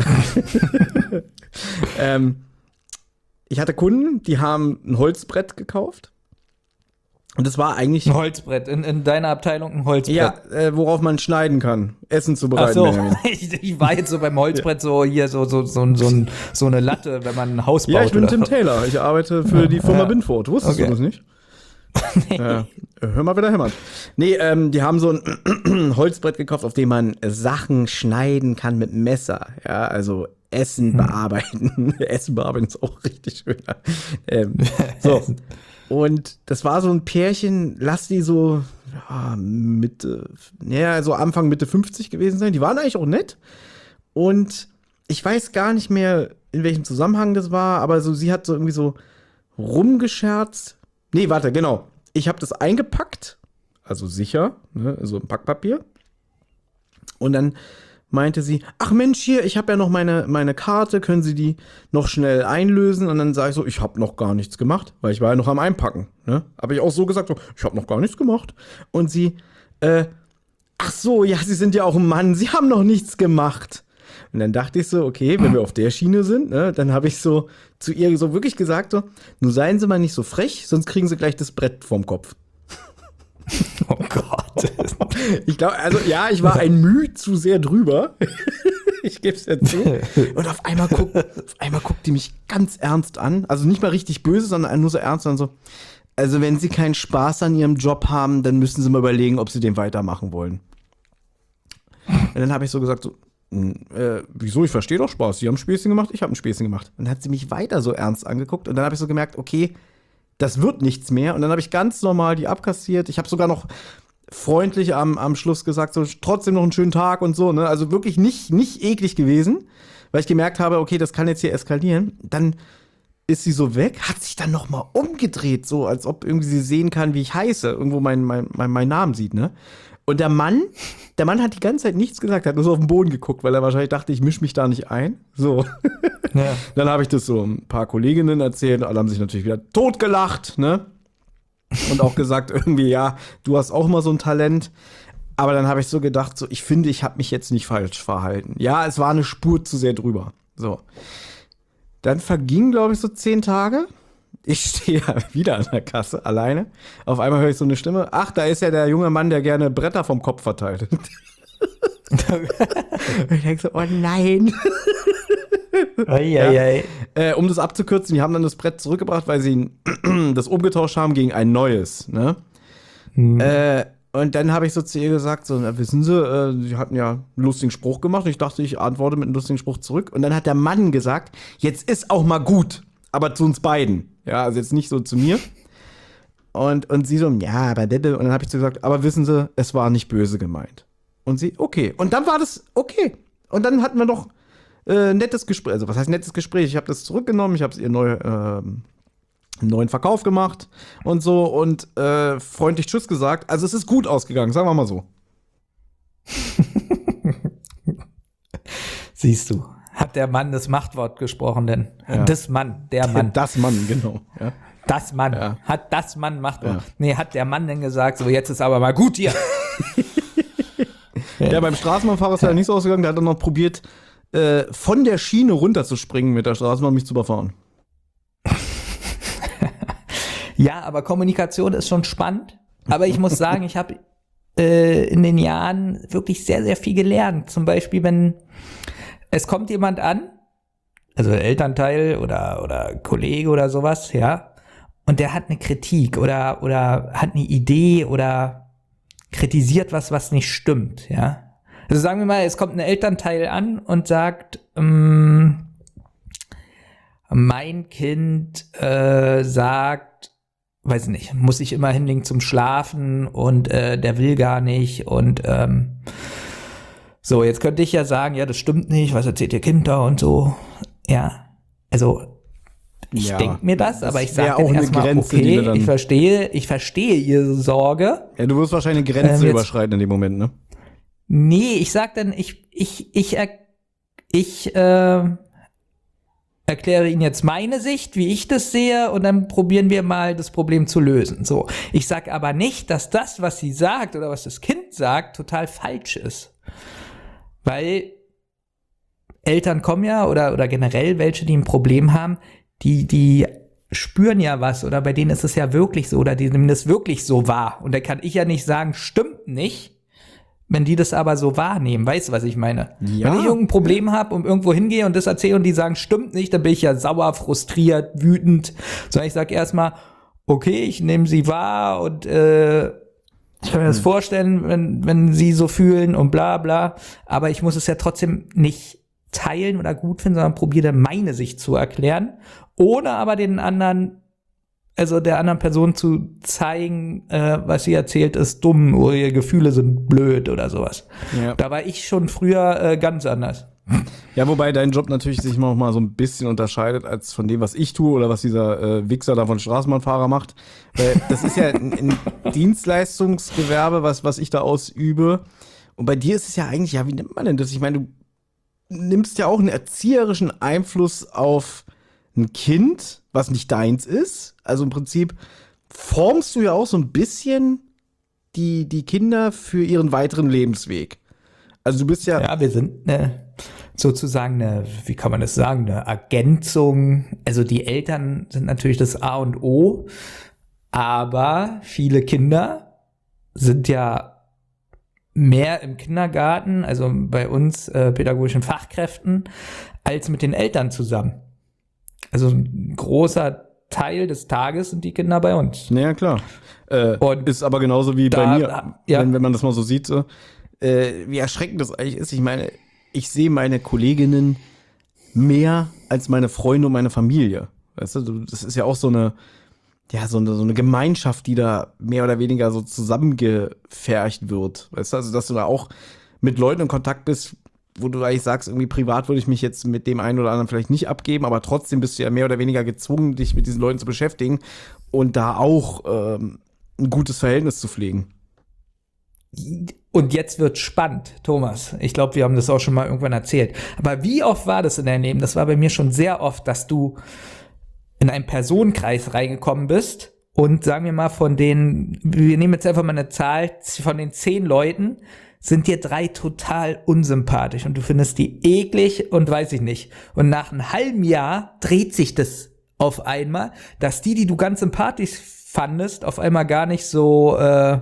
ähm, ich hatte Kunden, die haben ein Holzbrett gekauft. Und das war eigentlich. Ein Holzbrett, in, in deiner Abteilung ein Holzbrett. Ja, äh, worauf man schneiden kann, Essen zubereiten. Ach so, ich, ich war jetzt so beim Holzbrett so hier so, so, so, so, so eine Latte, wenn man ein Haus baut. Ja, ich bin oder? Tim Taylor, ich arbeite für die Firma ja. Binford. Wusstest okay. du das nicht? Nee. Ja, hör mal, wer da hämmert. Nee, ähm, die haben so ein Holzbrett gekauft, auf dem man Sachen schneiden kann mit Messer. Ja, also Essen hm. bearbeiten. Essen bearbeiten ist auch richtig schön. Ähm, so. Und das war so ein Pärchen, lass die so ja, Mitte, ja, so Anfang, Mitte fünfzig gewesen sein. Die waren eigentlich auch nett. Und ich weiß gar nicht mehr, in welchem Zusammenhang das war, aber so sie hat so irgendwie so rumgescherzt. Nee, warte, genau. Ich habe das eingepackt, also sicher, ne, so ein Packpapier. Und dann meinte sie, ach Mensch, hier, ich habe ja noch meine, meine Karte, können Sie die noch schnell einlösen? Und dann sage ich so, ich habe noch gar nichts gemacht, weil ich war ja noch am Einpacken. Ne? Habe ich auch so gesagt, so, ich habe noch gar nichts gemacht. Und sie, äh, ach so, ja, Sie sind ja auch ein Mann, Sie haben noch nichts gemacht. Und dann dachte ich so, okay, wenn wir auf der Schiene sind, ne, dann habe ich so zu ihr so wirklich gesagt, so, nun seien Sie mal nicht so frech, sonst kriegen Sie gleich das Brett vorm Kopf. Oh Gott. Ich glaube, also ja, ich war ein Müh zu sehr drüber. Ich gebe es ja zu. Und auf einmal, guck, auf einmal guckt die mich ganz ernst an. Also nicht mal richtig böse, sondern nur so ernst, sondern so. Also wenn Sie keinen Spaß an Ihrem Job haben, dann müssen Sie mal überlegen, ob Sie den weitermachen wollen. Und dann habe ich so gesagt, so, äh, wieso, ich verstehe doch Spaß. Sie haben ein Späßchen gemacht, ich habe ein Späßchen gemacht. Und dann hat sie mich weiter so ernst angeguckt. Und dann habe ich so gemerkt, okay, das wird nichts mehr. Und dann habe ich ganz normal die abkassiert. Ich habe sogar noch freundlich am, am Schluss gesagt, so trotzdem noch einen schönen Tag und so. Ne? Also wirklich nicht, nicht eklig gewesen, weil ich gemerkt habe, okay, das kann jetzt hier eskalieren. Dann ist sie so weg, hat sich dann noch mal umgedreht, so als ob irgendwie sie sehen kann, wie ich heiße, irgendwo meinen mein, mein, mein Namen sieht. Ne? Und der Mann, der Mann hat die ganze Zeit nichts gesagt, hat nur so auf den Boden geguckt, weil er wahrscheinlich dachte, ich mische mich da nicht ein. So. Ja. Dann habe ich das so ein paar Kolleginnen erzählt, alle haben sich natürlich wieder totgelacht, ne? Und auch gesagt irgendwie, ja, du hast auch mal so ein Talent. Aber dann habe ich so gedacht, so, ich finde, ich habe mich jetzt nicht falsch verhalten. Ja, es war eine Spur zu sehr drüber. So. Dann vergingen, glaube ich, so zehn Tage. Ich stehe ja wieder an der Kasse, alleine. Auf einmal höre ich so eine Stimme. Ach, da ist ja der junge Mann, der gerne Bretter vom Kopf verteilt. Und ich denke so, oh nein. Oi, oi, oi. Ja. Äh, um das abzukürzen, die haben dann das Brett zurückgebracht, weil sie das umgetauscht haben gegen ein neues. Ne? Hm. Äh, und dann habe ich so zu ihr gesagt, so, na, wissen Sie, äh, Sie hatten ja einen lustigen Spruch gemacht. Und ich dachte, ich antworte mit einem lustigen Spruch zurück. Und dann hat der Mann gesagt, jetzt ist auch mal gut. Aber zu uns beiden. Ja, also jetzt nicht so zu mir. Und, und sie so, ja, aber und dann habe ich so gesagt, aber wissen Sie, es war nicht böse gemeint. Und sie, okay. Und dann war das okay. Und dann hatten wir noch äh, nettes Gespräch. Also was heißt nettes Gespräch? Ich habe das zurückgenommen, ich habe es ihr neu, äh, einen neuen Verkauf gemacht und so und äh, freundlich Tschüss gesagt. Also es ist gut ausgegangen, sagen wir mal so. Siehst du. Hat der Mann das Machtwort gesprochen denn? Ja. Das Mann, der Mann. Das Mann, genau. Ja. Das Mann. Ja. Hat das Mann Machtwort. Ja. Nee, hat der Mann denn gesagt, so jetzt ist aber mal gut hier. Ja, beim Straßenbahnfahrer ist ja nicht so ausgegangen. Der hat dann noch probiert, äh, von der Schiene runterzuspringen mit der Straßenbahn und mich zu überfahren. Ja, aber Kommunikation ist schon spannend. Aber ich muss sagen, ich habe äh, in den Jahren wirklich sehr, sehr viel gelernt. Zum Beispiel, wenn es kommt jemand an, also Elternteil oder, oder Kollege oder sowas, ja, und der hat eine Kritik oder, oder hat eine Idee oder kritisiert was, was nicht stimmt, ja. Also sagen wir mal, es kommt ein Elternteil an und sagt, ähm, mein Kind äh, sagt, weiß nicht, muss ich immer hinlegen zum Schlafen und äh, der will gar nicht und ähm, So, jetzt könnte ich ja sagen, ja, das stimmt nicht, was erzählt ihr Kind da und so. Ja, also ich Ja, denke mir das, das aber ich wär sage auch dann eine erstmal, Grenze, die du okay, dann- ich verstehe, ich verstehe ihre Sorge. Ja, du wirst wahrscheinlich eine Grenze Ähm, jetzt- überschreiten in dem Moment, ne? Nee, ich sag dann, ich, ich, ich, er, ich äh, erkläre Ihnen jetzt meine Sicht, wie ich das sehe, und dann probieren wir mal, das Problem zu lösen. So, ich sag aber nicht, dass das, was sie sagt oder was das Kind sagt, total falsch ist. Weil Eltern kommen ja, oder, oder generell welche, die ein Problem haben, die, die spüren ja was, oder bei denen ist es ja wirklich so, oder die nehmen das wirklich so wahr. Und da kann ich ja nicht sagen, stimmt nicht, wenn die das aber so wahrnehmen. Weißt du, was ich meine? Ja. Wenn ich irgendein Problem habe und irgendwo hingehe und das erzähle und die sagen, stimmt nicht, dann bin ich ja sauer, frustriert, wütend. Sondern ich sage erstmal, okay, ich nehme sie wahr und äh, ich kann mir das vorstellen, wenn, wenn sie so fühlen und bla bla. Aber ich muss es ja trotzdem nicht teilen oder gut finden, sondern probiere meine Sicht zu erklären, ohne aber den anderen, also der anderen Person zu zeigen, äh, was sie erzählt, ist dumm oder ihre Gefühle sind blöd oder sowas. Ja. Da war ich schon früher äh, ganz anders. Ja, wobei dein Job natürlich sich noch mal so ein bisschen unterscheidet als von dem, was ich tue oder was dieser äh, Wichser da von Straßenbahnfahrer macht. Weil das ist ja ein, ein Dienstleistungsgewerbe, was, was ich da ausübe. Und bei dir ist es ja eigentlich, ja, wie nennt man denn das? Ich meine, du nimmst ja auch einen erzieherischen Einfluss auf ein Kind, was nicht deins ist. Also im Prinzip formst du ja auch so ein bisschen die, die Kinder für ihren weiteren Lebensweg. Also du bist ja, Ja, wir sind eine, sozusagen eine, wie kann man das sagen, eine Ergänzung. Also die Eltern sind natürlich das A und O, aber viele Kinder sind ja mehr im Kindergarten, also bei uns äh, pädagogischen Fachkräften, als mit den Eltern zusammen. Also ein großer Teil des Tages sind die Kinder bei uns. naja, klar. Äh, Und ist aber genauso wie da- bei mir, da- ja. wenn, wenn man das mal so sieht, so, äh, wie erschreckend das eigentlich ist. Ich meine, ich sehe meine Kolleginnen mehr als meine Freunde und meine Familie. Weißt du, das ist ja auch so eine, ja, so eine, so eine Gemeinschaft, die da mehr oder weniger so zusammengefercht wird. Weißt du, also, dass du da auch mit Leuten in Kontakt bist, wo du eigentlich sagst, irgendwie privat würde ich mich jetzt mit dem einen oder anderen vielleicht nicht abgeben, aber trotzdem bist du ja mehr oder weniger gezwungen, dich mit diesen Leuten zu beschäftigen und da auch ähm, ein gutes Verhältnis zu pflegen. Und jetzt wird's spannend, Thomas. Ich glaube, wir haben das auch schon mal irgendwann erzählt. Aber wie oft war das in deinem Leben? Das war bei mir schon sehr oft, dass du in einen Personenkreis reingekommen bist und sagen wir mal von den, wir nehmen jetzt einfach mal eine Zahl, von den zehn Leuten sind dir drei total unsympathisch und du findest die eklig und weiß ich nicht. Und nach einem halben Jahr dreht sich das auf einmal, dass die, die du ganz sympathisch fandest, auf einmal gar nicht so, äh,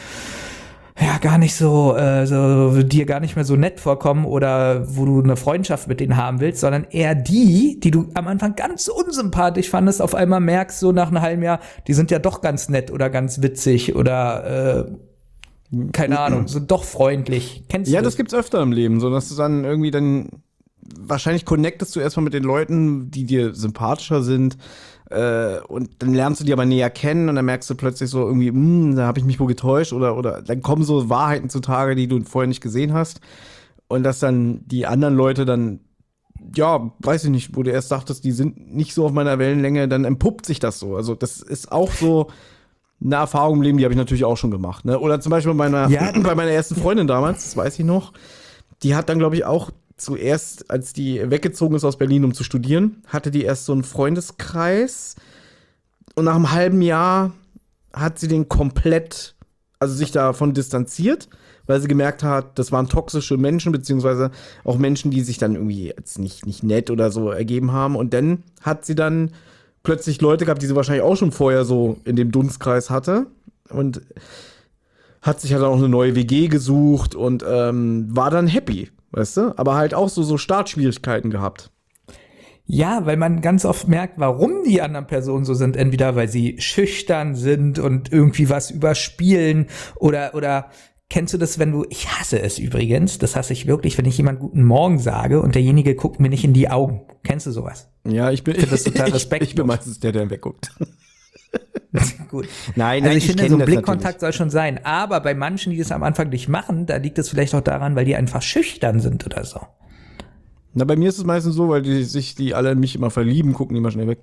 ja, gar nicht so, äh, so, dir gar nicht mehr so nett vorkommen oder wo du eine Freundschaft mit denen haben willst, sondern eher die, die du am Anfang ganz unsympathisch fandest, auf einmal merkst, so nach einem halben Jahr, die sind ja doch ganz nett oder ganz witzig oder, äh, keine Ahnung, sind doch freundlich. Kennst Ja, du das gibt's öfter im Leben, so dass du dann irgendwie dann wahrscheinlich connectest du erstmal mit den Leuten, die dir sympathischer sind. Äh, und dann lernst du die aber näher kennen und dann merkst du plötzlich so irgendwie, hm, da habe ich mich wohl getäuscht oder, oder dann kommen so Wahrheiten zutage, die du vorher nicht gesehen hast. Und dass dann die anderen Leute dann, ja, weiß ich nicht, wo du erst dachtest, die sind nicht so auf meiner Wellenlänge, dann entpuppt sich das so. Also das ist auch so eine Erfahrung im Leben, die habe ich natürlich auch schon gemacht. Ne? Oder zum Beispiel bei meiner, Ja. bei meiner ersten Freundin damals, das weiß ich noch, die hat dann, glaube ich, auch zuerst, als die weggezogen ist aus Berlin, um zu studieren, hatte die erst so einen Freundeskreis und nach einem halben Jahr hat sie den komplett, also sich davon distanziert, weil sie gemerkt hat, das waren toxische Menschen, beziehungsweise auch Menschen, die sich dann irgendwie jetzt nicht, nicht nett oder so ergeben haben. Und dann hat sie dann plötzlich Leute gehabt, die sie wahrscheinlich auch schon vorher so in dem Dunstkreis hatte und hat sich halt auch eine neue W G gesucht und ähm, war dann happy. Weißt du? Aber halt auch so, so Startschwierigkeiten gehabt. Ja, weil man ganz oft merkt, warum die anderen Personen so sind. Entweder weil sie schüchtern sind und irgendwie was überspielen oder, oder kennst du das, wenn du, ich hasse es übrigens, das hasse ich wirklich, wenn ich jemand guten Morgen sage und derjenige guckt mir nicht in die Augen. Kennst du sowas? Ja, ich bin, Ich finde das total ich, respektlos. ich bin meistens der, der wegguckt. gut. Nein, also nein, ich, ich finde, so ein das Blickkontakt natürlich. soll schon sein. Aber bei manchen, die das am Anfang nicht machen, da liegt es vielleicht auch daran, weil die einfach schüchtern sind oder so. Na, bei mir ist es meistens so, weil die sich die alle in mich immer verlieben, gucken die mal schnell weg.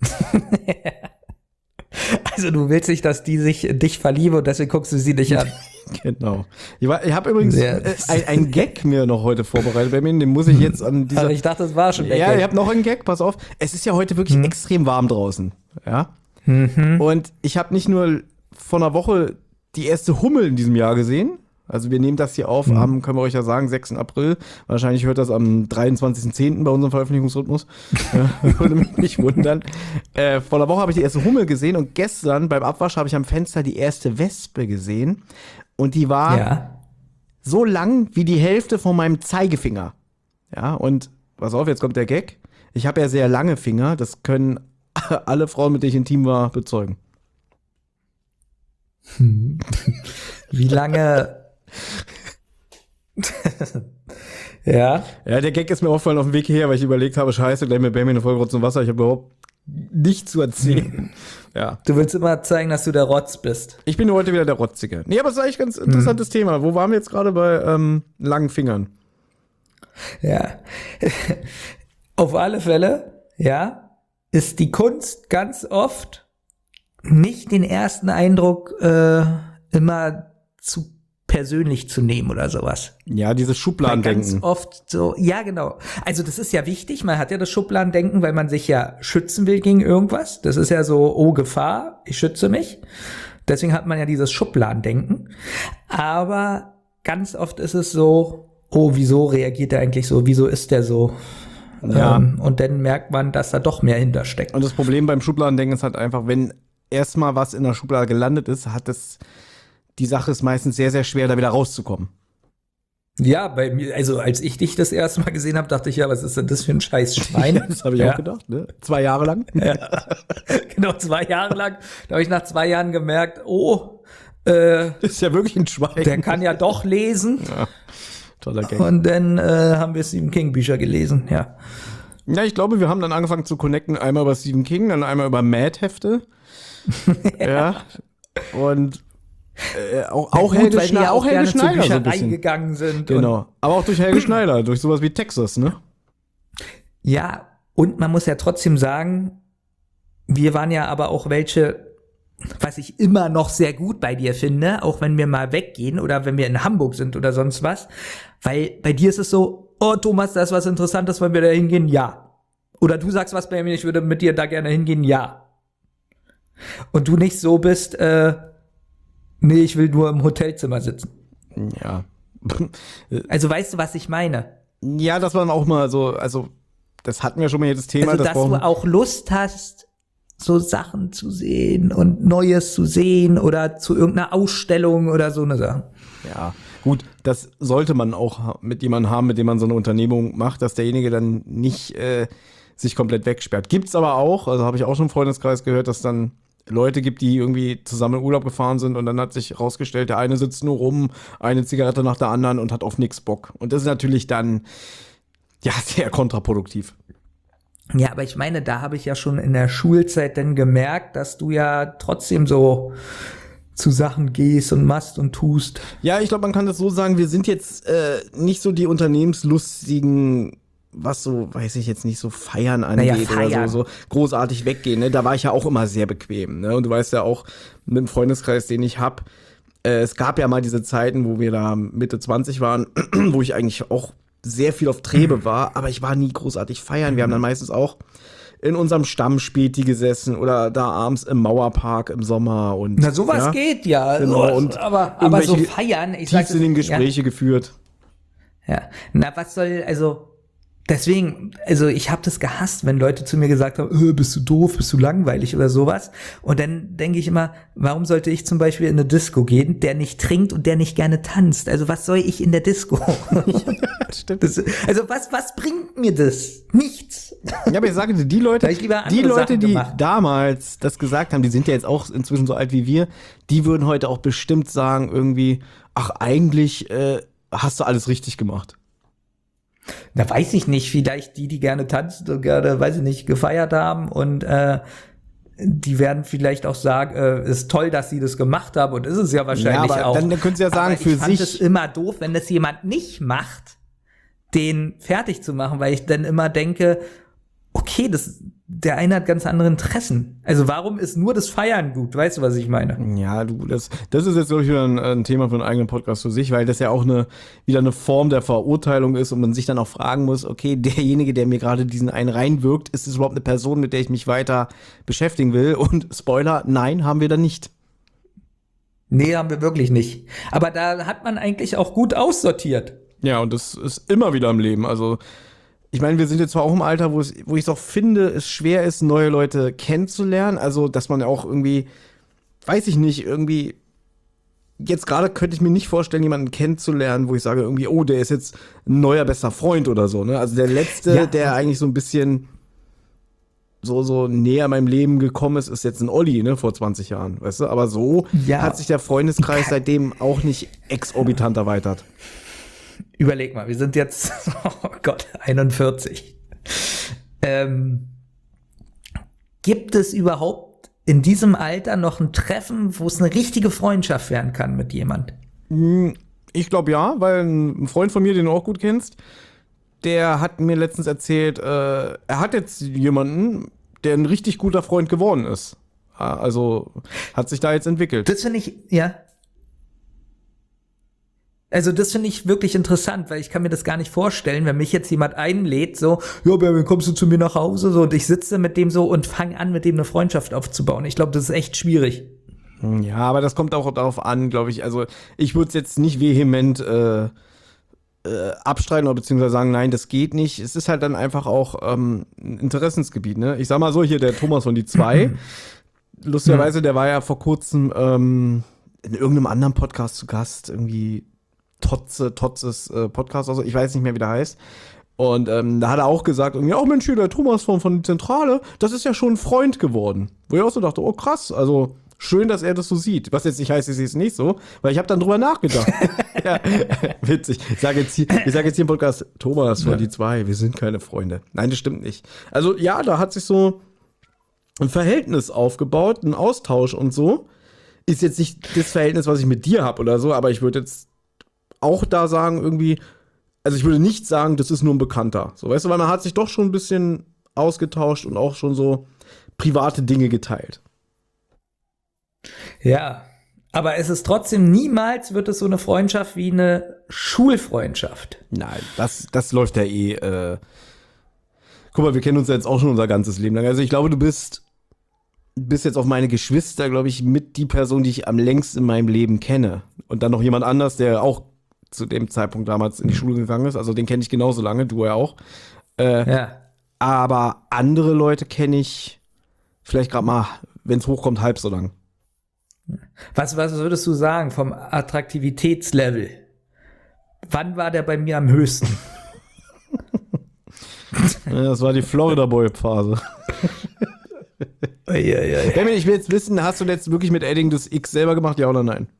Also du willst nicht, dass die sich in dich verlieben und deswegen guckst du sie nicht an. Genau. Ich, war- ich habe übrigens Sehr- äh, ein, ein Gag mir noch heute vorbereitet bei mir, den muss ich jetzt an dieser... Also ich dachte, das war schon der Ja, Gag. ich habe noch einen Gag, pass auf. Es ist ja heute wirklich extrem warm draußen. Ja. Mhm. Und ich habe nicht nur vor einer Woche die erste Hummel in diesem Jahr gesehen. Also wir nehmen das hier auf am, können wir euch ja sagen, sechsten April. Wahrscheinlich hört das am dreiundzwanzigsten zehnten bei unserem Veröffentlichungsrhythmus. Ja, würde mich nicht wundern. Äh, vor einer Woche habe ich die erste Hummel gesehen und gestern beim Abwasch habe ich am Fenster die erste Wespe gesehen. Und die war Ja. so lang wie die Hälfte von meinem Zeigefinger. Ja, und pass auf, jetzt kommt der Gag. Ich habe ja sehr lange Finger, das können alle Frauen, mit denen ich intim war, bezeugen. Wie lange. Ja. Ja, der Gag ist mir aufgefallen auf dem Weg hierher, weil ich überlegt habe, scheiße, gleich mit Benjamin eine Folge Rotz und Wasser, ich habe überhaupt nichts zu erzählen. Ja. Du willst immer zeigen, dass du der Rotz bist. Ich bin heute wieder der Rotzige. Nee, aber das ist eigentlich ein ganz interessantes Thema. Wo waren wir jetzt gerade bei ähm, langen Fingern? Ja. Auf alle Fälle, ja, ist die Kunst ganz oft nicht den ersten Eindruck äh, immer zu persönlich zu nehmen oder sowas. Ja, dieses Weil Schubladendenken. ganz oft so, ja genau. Also das ist ja wichtig, man hat ja das Schubladendenken, weil man sich ja schützen will gegen irgendwas. Das ist ja so, oh Gefahr, ich schütze mich. Deswegen hat man ja dieses Schubladendenken. Aber ganz oft ist es so, oh, wieso reagiert er eigentlich so, wieso ist der so? Ja. Ähm, und dann merkt man, dass da doch mehr hintersteckt. Und das Problem beim Schubladendenken ist halt einfach, wenn erstmal was in der Schublade gelandet ist, hat es, die Sache ist meistens sehr, sehr schwer, da wieder rauszukommen. Ja, bei mir, also als ich dich das erste Mal gesehen habe, dachte ich, ja, was ist denn das für ein scheiß Schwein? Das habe ich Ja. auch gedacht, ne? Zwei Jahre lang. Ja. Genau, zwei Jahre lang. Da habe ich nach zwei Jahren gemerkt, oh, äh, Das ist ja wirklich ein Schwein. der kann ja doch lesen. Toller Gag. Und dann äh, haben wir Stephen King Bücher gelesen, ja. Ja, ich glaube, wir haben dann angefangen zu connecten, einmal über Stephen King, dann einmal über Mad-Hefte. Ja. Und äh, auch, auch Gut, Helge, weil die Schne ja auch Helge gerne zur Schneider so ein Bücherei bisschen. gegangen sind. Genau. Aber auch durch Helge Schneider, durch sowas wie Texas, ne? Und, ja, und man muss ja trotzdem sagen, wir waren ja aber auch welche, was ich immer noch sehr gut bei dir finde, auch wenn wir mal weggehen oder wenn wir in Hamburg sind oder sonst was, weil bei dir ist es so, oh Thomas, da ist was Interessantes, wollen wir da hingehen? Ja. Oder du sagst was bei mir, ich würde mit dir da gerne hingehen? Ja. Und du nicht so bist, äh, nee, ich will nur im Hotelzimmer sitzen. Ja. Also weißt du, was ich meine? Ja, das war auch mal so, also, das hatten wir schon mal hier das Thema. Also, das dass du brauchen- auch Lust hast, so Sachen zu sehen und Neues zu sehen oder zu irgendeiner Ausstellung oder so eine Sache. Ja, gut, das sollte man auch mit jemandem haben, mit dem man so eine Unternehmung macht, dass derjenige dann nicht äh, sich komplett wegsperrt. Gibt's aber auch, also habe ich auch schon im Freundeskreis gehört, dass dann Leute gibt, die irgendwie zusammen in Urlaub gefahren sind und dann hat sich rausgestellt, der eine sitzt nur rum, eine Zigarette nach der anderen und hat auf nix Bock. Und das ist natürlich dann, ja, sehr kontraproduktiv. Ja, aber ich meine, da habe ich ja schon in der Schulzeit dann gemerkt, dass du ja trotzdem so zu Sachen gehst und machst und tust. Ja, ich glaube, man kann das so sagen, wir sind jetzt äh, nicht so die unternehmenslustigen, was so, weiß ich jetzt nicht, so feiern angeht Naja, feiern. oder so, so großartig weggehen. Ne? Da war ich ja auch immer sehr bequem. Ne? Und du weißt ja auch, mit dem Freundeskreis, den ich hab, äh, es gab ja mal diese Zeiten, wo wir da Mitte zwanzig waren, wo ich eigentlich auch sehr viel auf Trebe war, aber ich war nie großartig feiern. Wir haben dann meistens auch in unserem Stammspäti gesessen oder da abends im Mauerpark im Sommer und Na, sowas ja, geht ja. Genau, Oh, und aber, aber so irgendwelche feiern, ich sag, tiefsinnigen Gespräche geführt. Ja. ja. Na, was soll, also, deswegen, also ich habe das gehasst, wenn Leute zu mir gesagt haben, äh, bist du doof, bist du langweilig oder sowas. Und dann denke ich immer, warum sollte ich zum Beispiel in eine Disco gehen, der nicht trinkt und der nicht gerne tanzt? Also was soll ich in der Disco? Stimmt. Das, also was, was bringt mir das? Nichts. Ja, aber ich sage dir, die Leute, Da hab ich lieber die andere Leute, Sachen die gemacht. damals das gesagt haben, die sind ja jetzt auch inzwischen so alt wie wir, die würden heute auch bestimmt sagen irgendwie, ach eigentlich äh, hast du alles richtig gemacht. Da weiß ich nicht, vielleicht die, die gerne tanzen und gerne, weiß ich nicht, gefeiert haben und äh, die werden vielleicht auch sagen, äh, ist toll, dass sie das gemacht haben und ist es ja wahrscheinlich ja, aber auch. Dann, dann können sie ja sagen, aber für ich fand sich. es immer doof, wenn das jemand nicht macht, den fertig zu machen, weil ich dann immer denke, okay, das, der eine hat ganz andere Interessen. Also warum ist nur das Feiern gut? Weißt du, was ich meine? Ja, du, das, das ist jetzt, glaube ich, wieder ein, ein Thema für einen eigenen Podcast für sich, weil das ja auch eine, wieder eine Form der Verurteilung ist und man sich dann auch fragen muss, okay, derjenige, der mir gerade diesen einen reinwirkt, ist es überhaupt eine Person, mit der ich mich weiter beschäftigen will? Und Spoiler, nein, haben wir da nicht. Nee, haben wir wirklich nicht. Aber da hat man eigentlich auch gut aussortiert. Ja, und das ist immer wieder im Leben, also ich meine, wir sind jetzt zwar auch im Alter, wo es, wo ich es auch finde, es schwer ist, neue Leute kennenzulernen. Also, dass man auch irgendwie, weiß ich nicht, irgendwie, jetzt gerade könnte ich mir nicht vorstellen, jemanden kennenzulernen, wo ich sage irgendwie, oh, der ist jetzt ein neuer bester Freund oder so, ne? Also der Letzte, ja. der eigentlich so ein bisschen so, so näher meinem Leben gekommen ist, ist jetzt ein Olli, ne, vor zwanzig Jahren, weißt du? Aber so ja. hat sich der Freundeskreis seitdem auch nicht exorbitant erweitert. Überleg mal, wir sind jetzt, oh Gott, einundvierzig. Ähm, gibt es überhaupt in diesem Alter noch ein Treffen, wo es eine richtige Freundschaft werden kann mit jemand? Ich glaube ja, weil ein Freund von mir, den du auch gut kennst, der hat mir letztens erzählt, äh, er hat jetzt jemanden, der ein richtig guter Freund geworden ist. Also hat sich da jetzt entwickelt. Das finde ich, ja. Also das finde ich wirklich interessant, weil ich kann mir das gar nicht vorstellen, wenn mich jetzt jemand einlädt, so, ja, Baby, kommst du zu mir nach Hause, so, und ich sitze mit dem so und fange an, mit dem eine Freundschaft aufzubauen. Ich glaube, das ist echt schwierig. Ja, aber das kommt auch darauf an, glaube ich. Also ich würde es jetzt nicht vehement äh, äh, abstreiten oder beziehungsweise sagen, nein, das geht nicht. Es ist halt dann einfach auch ähm, ein Interessensgebiet, ne? Ich sag mal so, hier der Thomas von die zwei, lustigerweise, der war ja vor kurzem ähm, in irgendeinem anderen Podcast zu Gast, irgendwie Totze, Totzes äh, Podcast, also ich weiß nicht mehr, wie der heißt. Und ähm, da hat er auch gesagt, irgendwie, oh Mensch, hier der Thomas von, von Zentrale, das ist ja schon ein Freund geworden. Wo ich auch so dachte, oh krass, also schön, dass er das so sieht. Was jetzt nicht heißt, ich sehe es nicht so, weil ich habe dann drüber nachgedacht. Ja, witzig. Ich sage jetzt, hier, ich sag jetzt hier im Podcast, Thomas von ja. die zwei, wir sind keine Freunde. Nein, das stimmt nicht. Also ja, da hat sich so ein Verhältnis aufgebaut, ein Austausch und so. Ist jetzt nicht das Verhältnis, was ich mit dir habe oder so, aber ich würde jetzt auch da sagen, irgendwie, also ich würde nicht sagen, das ist nur ein Bekannter. So, weißt du, weil man hat sich doch schon ein bisschen ausgetauscht und auch schon so private Dinge geteilt. Ja, aber es ist trotzdem, niemals wird es so eine Freundschaft wie eine Schulfreundschaft. Nein, das, das läuft ja eh, äh guck mal, wir kennen uns ja jetzt auch schon unser ganzes Leben lang. Also ich glaube, du bist, bist jetzt auf meine Geschwister, glaube ich, mit die Person, die ich am längsten in meinem Leben kenne. Und dann noch jemand anders, der auch zu dem Zeitpunkt damals in die Schule gegangen ist. Also den kenne ich genauso lange, du ja auch. Äh, ja. Aber andere Leute kenne ich vielleicht gerade mal, wenn es hochkommt, halb so lang. Was, was würdest du sagen vom Attraktivitätslevel? Wann war der bei mir am höchsten? Ja, das war die Florida-Boy-Phase. Benjamin, ich will jetzt wissen, hast du jetzt wirklich mit Adding das X selber gemacht, ja oder nein?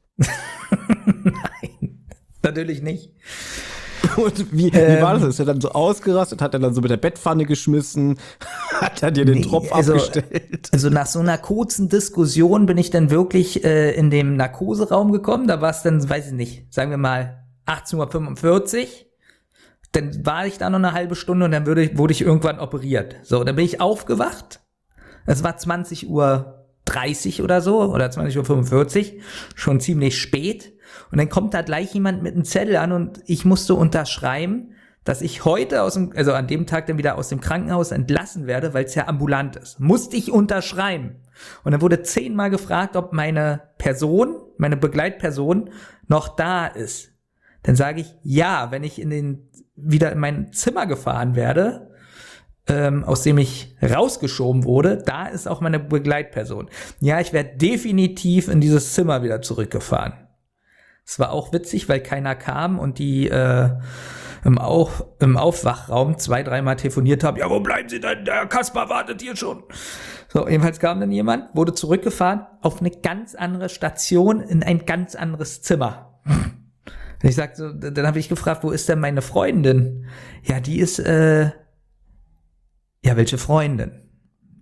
Nein, natürlich nicht. Und wie, ähm, wie war das? Ist er dann so ausgerastet? Hat er dann so mit der Bettpfanne geschmissen? Hat er dir den nee, Tropf also, abgestellt? Also nach so einer kurzen Diskussion bin ich dann wirklich äh, in den Narkoseraum gekommen. Da war es dann, weiß ich nicht, sagen wir mal achtzehn Uhr fünfundvierzig. Dann war ich da noch eine halbe Stunde und dann wurde ich, wurde ich irgendwann operiert. So, dann bin ich aufgewacht. Es war zwanzig Uhr dreißig oder so oder zwanzig Uhr fünfundvierzig, schon ziemlich spät. Und dann kommt da gleich jemand mit einem Zettel an und ich musste unterschreiben, dass ich heute aus dem, also an dem Tag dann wieder aus dem Krankenhaus entlassen werde, weil es ja ambulant ist. Musste ich unterschreiben. Und dann wurde zehnmal gefragt, ob meine Person, meine Begleitperson noch da ist. Dann sage ich, ja, wenn ich in den, wieder in mein Zimmer gefahren werde, ähm, aus dem ich rausgeschoben wurde, da ist auch meine Begleitperson. Ja, ich werde definitiv in dieses Zimmer wieder zurückgefahren. Es war auch witzig, weil keiner kam und die äh, im, Auf, im Aufwachraum zwei, dreimal telefoniert haben. Ja, wo bleiben Sie denn? Der Kaspar wartet hier schon. So, jedenfalls kam dann jemand, wurde zurückgefahren auf eine ganz andere Station in ein ganz anderes Zimmer. Und ich sagte, so, dann habe ich gefragt, wo ist denn meine Freundin? Ja, die ist, äh, ja, welche Freundin?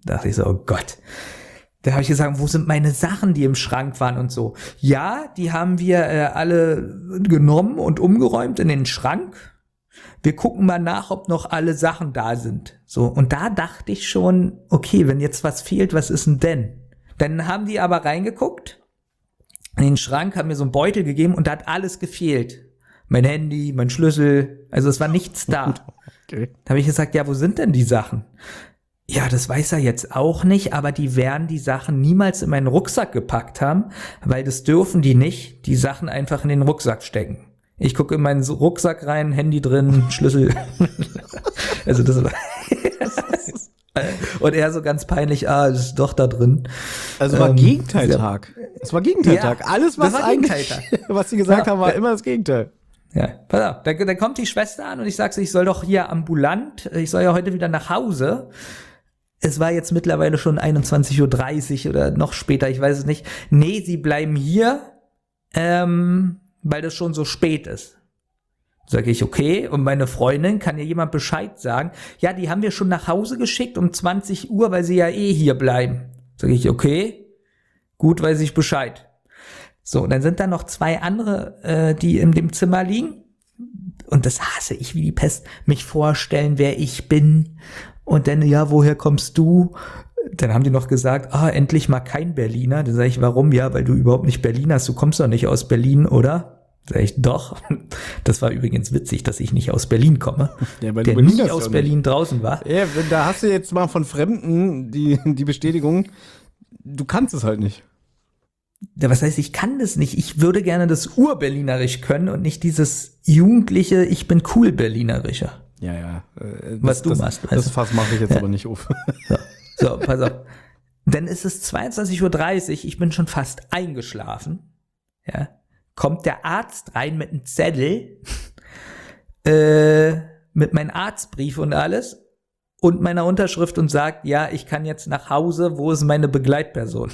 Da dachte ich so, oh Gott. Da habe ich gesagt, wo sind meine Sachen, die im Schrank waren und so. Ja, die haben wir äh, alle genommen und umgeräumt in den Schrank. Wir gucken mal nach, ob noch alle Sachen da sind. So, und da dachte ich schon, okay, wenn jetzt was fehlt, was ist denn denn? Dann haben die aber reingeguckt in den Schrank, haben mir so einen Beutel gegeben und da hat alles gefehlt. Mein Handy, mein Schlüssel, also es war nichts da. Okay. Da habe ich gesagt, ja, wo sind denn die Sachen? Ja, das weiß er jetzt auch nicht, aber die werden die Sachen niemals in meinen Rucksack gepackt haben, weil das dürfen die nicht, die Sachen einfach in den Rucksack stecken. Ich gucke in meinen Rucksack rein, Handy drin, Schlüssel. Also das war und er so ganz peinlich, ah, das ist doch da drin. Also war ähm, Gegenteiltag. Es war Gegenteiltag. Ja, alles, was war eigentlich, was sie gesagt ja, haben, war immer das Gegenteil. Ja, pass auf, dann, dann kommt die Schwester an und ich sag so, ich soll doch hier ambulant, ich soll ja heute wieder nach Hause. Es war jetzt mittlerweile schon einundzwanzig Uhr dreißig oder noch später, ich weiß es nicht. Nee, sie bleiben hier, ähm, weil das schon so spät ist. Sag ich, okay, und meine Freundin, kann ihr jemand Bescheid sagen? Ja, die haben wir schon nach Hause geschickt um zwanzig Uhr, weil sie ja eh hier bleiben. Sag ich, okay, gut, weiß ich Bescheid. So, und dann sind da noch zwei andere, äh, die in dem Zimmer liegen. Und das hasse ich wie die Pest. Mich vorstellen, wer ich bin. Und dann, ja, woher kommst du? Dann haben die noch gesagt, ah, endlich mal kein Berliner. Dann sage ich, warum? Ja, weil du überhaupt nicht Berliner hast. Du kommst doch nicht aus Berlin, oder? Sag ich, doch. Das war übrigens witzig, dass ich nicht aus Berlin komme. Ja, weil der du nicht aus Berlin nicht. Draußen war. Ja, da hast du jetzt mal von Fremden die, die Bestätigung, du kannst es halt nicht. Ja, was heißt, ich kann das nicht? Ich würde gerne das Urberlinerisch können und nicht dieses jugendliche, ich bin cool Berlinerische. Ja, ja. Äh, was das, du das, machst. Das Fass mache ich jetzt ja. aber nicht auf. So, so, pass auf. Dann ist es zweiundzwanzig Uhr dreißig, ich bin schon fast eingeschlafen. Ja. Kommt der Arzt rein mit einem Zettel, äh, mit meinem Arztbrief und alles und meiner Unterschrift und sagt, ja, ich kann jetzt nach Hause, wo ist meine Begleitperson?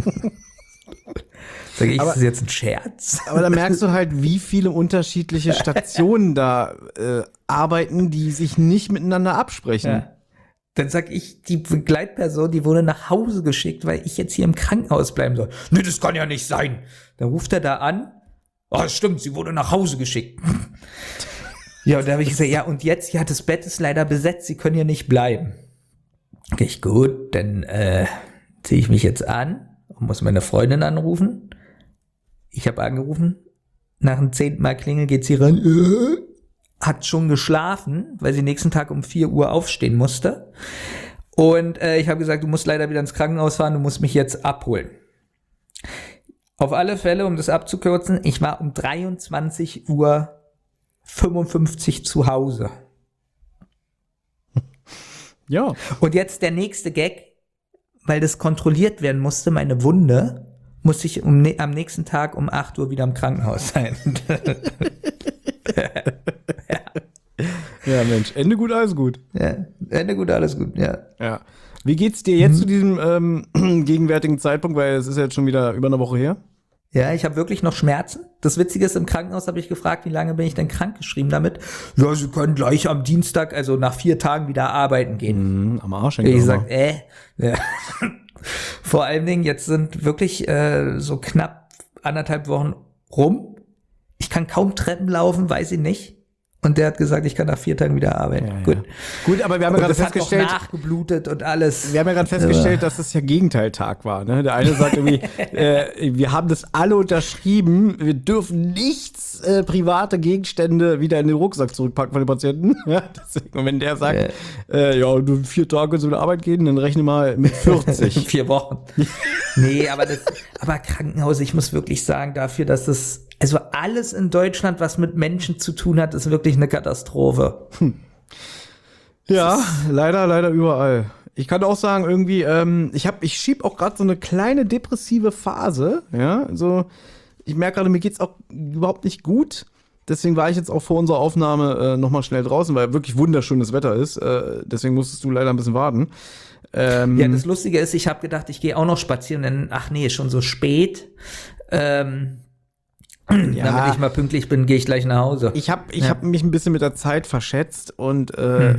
Sag ich, aber, ist das jetzt ein Scherz? Aber da merkst du halt, wie viele unterschiedliche Stationen da äh, arbeiten, die sich nicht miteinander absprechen. Ja. Dann sag ich, die Begleitperson, die wurde nach Hause geschickt, weil ich jetzt hier im Krankenhaus bleiben soll. Nee, das kann ja nicht sein. Dann ruft er da an. Oh, stimmt, sie wurde nach Hause geschickt. Ja, und da habe ich gesagt, ja, und jetzt, ja, das Bett ist leider besetzt, sie können hier nicht bleiben. Okay, gut, dann äh, ziehe ich mich jetzt an und muss meine Freundin anrufen. Ich habe angerufen. Nach dem zehnten Mal Klingel geht sie ran. Äh, hat schon geschlafen, weil sie nächsten Tag um vier Uhr aufstehen musste. Und äh, ich habe gesagt, du musst leider wieder ins Krankenhaus fahren, du musst mich jetzt abholen. Auf alle Fälle, um das abzukürzen, ich war um dreiundzwanzig Uhr fünfundfünfzig zu Hause. Ja. Und jetzt der nächste Gag, weil das kontrolliert werden musste, meine Wunde, musste ich um, am nächsten Tag um acht Uhr wieder im Krankenhaus sein. ja. Ja, Mensch, Ende gut, alles gut. Ja, Ende gut, alles gut, ja. Ja. Wie geht's dir jetzt mhm. zu diesem ähm, gegenwärtigen Zeitpunkt, weil es ist ja jetzt schon wieder über eine Woche her? Ja, ich habe wirklich noch Schmerzen. Das Witzige ist, im Krankenhaus habe ich gefragt, wie lange bin ich denn krankgeschrieben damit? Ja, Sie können gleich am Dienstag, also nach vier Tagen wieder arbeiten gehen. Mhm, am Arsch. Ich sag, äh. Ja. Vor allen Dingen, jetzt sind wirklich äh, so knapp anderthalb Wochen rum. Ich kann kaum Treppen laufen, weiß ich nicht. Und der hat gesagt, ich kann nach vier Tagen wieder arbeiten. Ja, gut. Ja. Gut, aber wir haben ja gerade festgestellt, hat auch nachgeblutet und alles. Wir haben ja gerade festgestellt, dass das ja Gegenteiltag war. Ne? Der eine sagt irgendwie, äh, wir haben das alle unterschrieben, wir dürfen nichts äh, private Gegenstände wieder in den Rucksack zurückpacken von den Patienten. Ja, deswegen, und wenn der sagt, ja, äh, ja du vier Tage so wieder Arbeit gehen, dann rechne mal mit vierzig. Vier Wochen. Nee, aber das, aber Krankenhaus, ich muss wirklich sagen, dafür, dass das Also alles in Deutschland, was mit Menschen zu tun hat, ist wirklich eine Katastrophe. Hm. Ja, leider, leider überall. Ich kann auch sagen, irgendwie, ähm, ich hab, ich schieb auch gerade so eine kleine depressive Phase. Ja, so, ich merke gerade, mir geht's auch überhaupt nicht gut. Deswegen war ich jetzt auch vor unserer Aufnahme äh, nochmal schnell draußen, weil wirklich wunderschönes Wetter ist. Äh, deswegen musstest du leider ein bisschen warten. Ähm, ja, das Lustige ist, ich habe gedacht, ich gehe auch noch spazieren, denn ach nee, ist schon so spät. Ähm, ja. Damit ich mal pünktlich bin, gehe ich gleich nach Hause. Ich habe ich ja. hab mich ein bisschen mit der Zeit verschätzt und äh, mhm.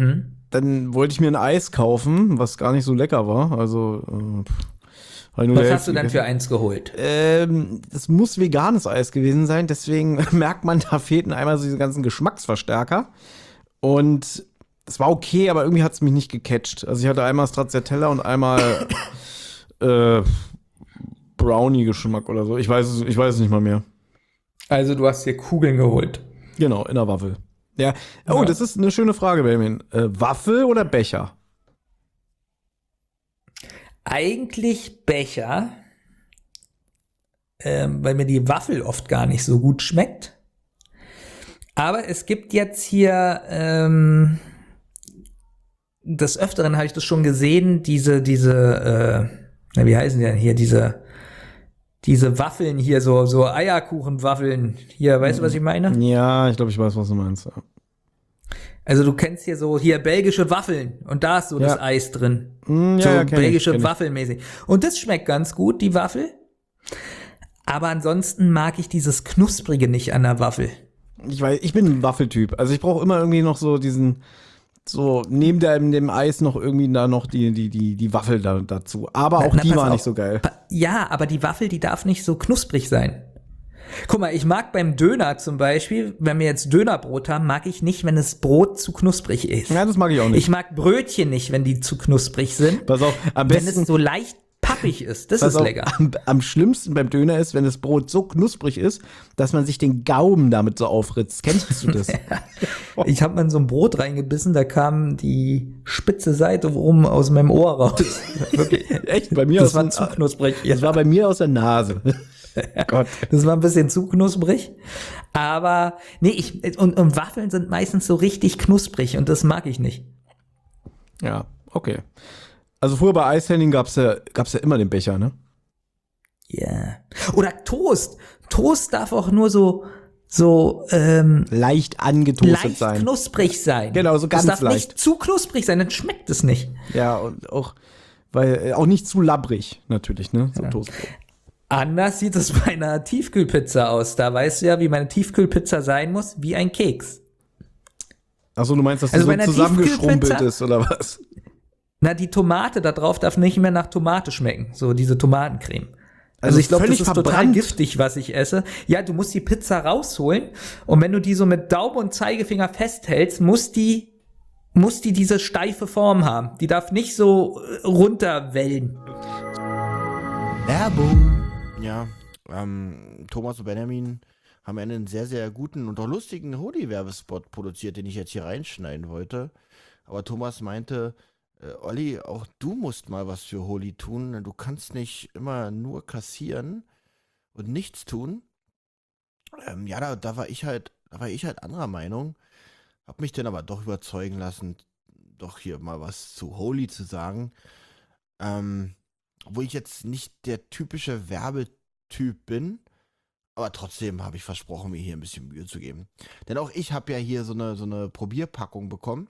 dann wollte ich mir ein Eis kaufen, was gar nicht so lecker war. Also, äh, hab ich nur Was die hast du Hälfte dann für gegessen. eins geholt? Ähm, das muss veganes Eis gewesen sein, deswegen merkt man, da fehlten einmal so diese ganzen Geschmacksverstärker. Und es war okay, aber irgendwie hat es mich nicht gecatcht. Also ich hatte einmal Stracciatella und einmal äh, Brownie-Geschmack oder so. Ich weiß es, ich weiß es nicht mal mehr. Also du hast dir Kugeln geholt. Genau, in der Waffel. Ja. Oh, Ja. das ist eine schöne Frage, Benjamin. Äh, Waffel oder Becher? Eigentlich Becher, ähm, weil mir die Waffel oft gar nicht so gut schmeckt. Aber es gibt jetzt hier, ähm, des Öfteren habe ich das schon gesehen, diese, diese, äh, na, wie heißen die denn hier, diese, diese Waffeln hier, so, so Eierkuchenwaffeln. Hier, weißt du, was ich meine? Ja, ich glaube, ich weiß, was du meinst. Ja. Also du kennst hier so, hier belgische Waffeln und da ist so Ja. das Eis drin. Mm, ja, so ja, kenn ich, belgische kenn ich. Waffelmäßig. Und das schmeckt ganz gut, die Waffel. Aber ansonsten mag ich dieses Knusprige nicht an der Waffel. Ich weiß, ich bin ein Waffeltyp. Also ich brauche immer irgendwie noch so diesen, so neben dem, dem Eis noch irgendwie da noch die, die, die, die Waffel da, dazu. Aber auch Na, die pass war auf. nicht so geil. Pa- Ja, aber die Waffel, die darf nicht so knusprig sein. Guck mal, ich mag beim Döner zum Beispiel, wenn wir jetzt Dönerbrot haben, mag ich nicht, wenn das Brot zu knusprig ist. Ja, das mag ich auch nicht. Ich mag Brötchen nicht, wenn die zu knusprig sind. Pass auf, am Wenn besten, es so leicht pappig ist, das pass ist auf, lecker. Am, am schlimmsten beim Döner ist, wenn das Brot so knusprig ist, dass man sich den Gaumen damit so aufritzt. Kennst du das? Ich habe mal in so ein Brot reingebissen, da kam die spitze Seite oben aus meinem Ohr raus. Wirklich. Echt? Bei mir Das aus war dem- zu knusprig. Das war bei mir aus der Nase. Gott. Das war ein bisschen zu knusprig. Aber, nee, ich, und, und Waffeln sind meistens so richtig knusprig und das mag ich nicht. Ja, okay. Also früher bei Eishändling gab's ja, gab's ja immer den Becher, ne? Ja. Yeah. Oder Toast. Toast darf auch nur so, so, ähm, Leicht angetoastet leicht sein. knusprig sein. Genau, so ganz Das darf leicht. nicht zu knusprig sein, dann schmeckt es nicht. Ja, und auch, weil, äh, auch nicht zu labbrig, natürlich, ne? So Toastbrot. Anders sieht es bei einer Tiefkühlpizza aus. Da weißt du ja, wie meine Tiefkühlpizza sein muss, wie ein Keks. Achso, du meinst, dass Also die bei so einer zusammengeschrumpelt Tiefkühlpizza- ist, oder was? Na, die Tomate da drauf darf nicht mehr nach Tomate schmecken. So diese Tomatencreme. Also, Also ich glaube, das völlig ist total verbrannt. giftig, was ich esse. Ja, du musst die Pizza rausholen und wenn du die so mit Daumen und Zeigefinger festhältst, muss die, muss die diese steife Form haben. Die darf nicht so äh, runterwellen. Werbung. Ja, ähm, Thomas und Benjamin haben einen sehr, sehr guten und auch lustigen Hoodie-Werbespot produziert, den ich jetzt hier reinschneiden wollte. Aber Thomas meinte, äh, Olli, auch du musst mal was für Holy tun. Du kannst nicht immer nur kassieren und nichts tun. Ähm, ja, da, da war ich halt, da war ich halt anderer Meinung. Hab mich dann aber doch überzeugen lassen, doch hier mal was zu Holy zu sagen. Ähm, Obwohl ich jetzt nicht der typische Werbetyp bin, aber trotzdem habe ich versprochen, mir hier ein bisschen Mühe zu geben. Denn auch ich habe ja hier so eine, so eine Probierpackung bekommen.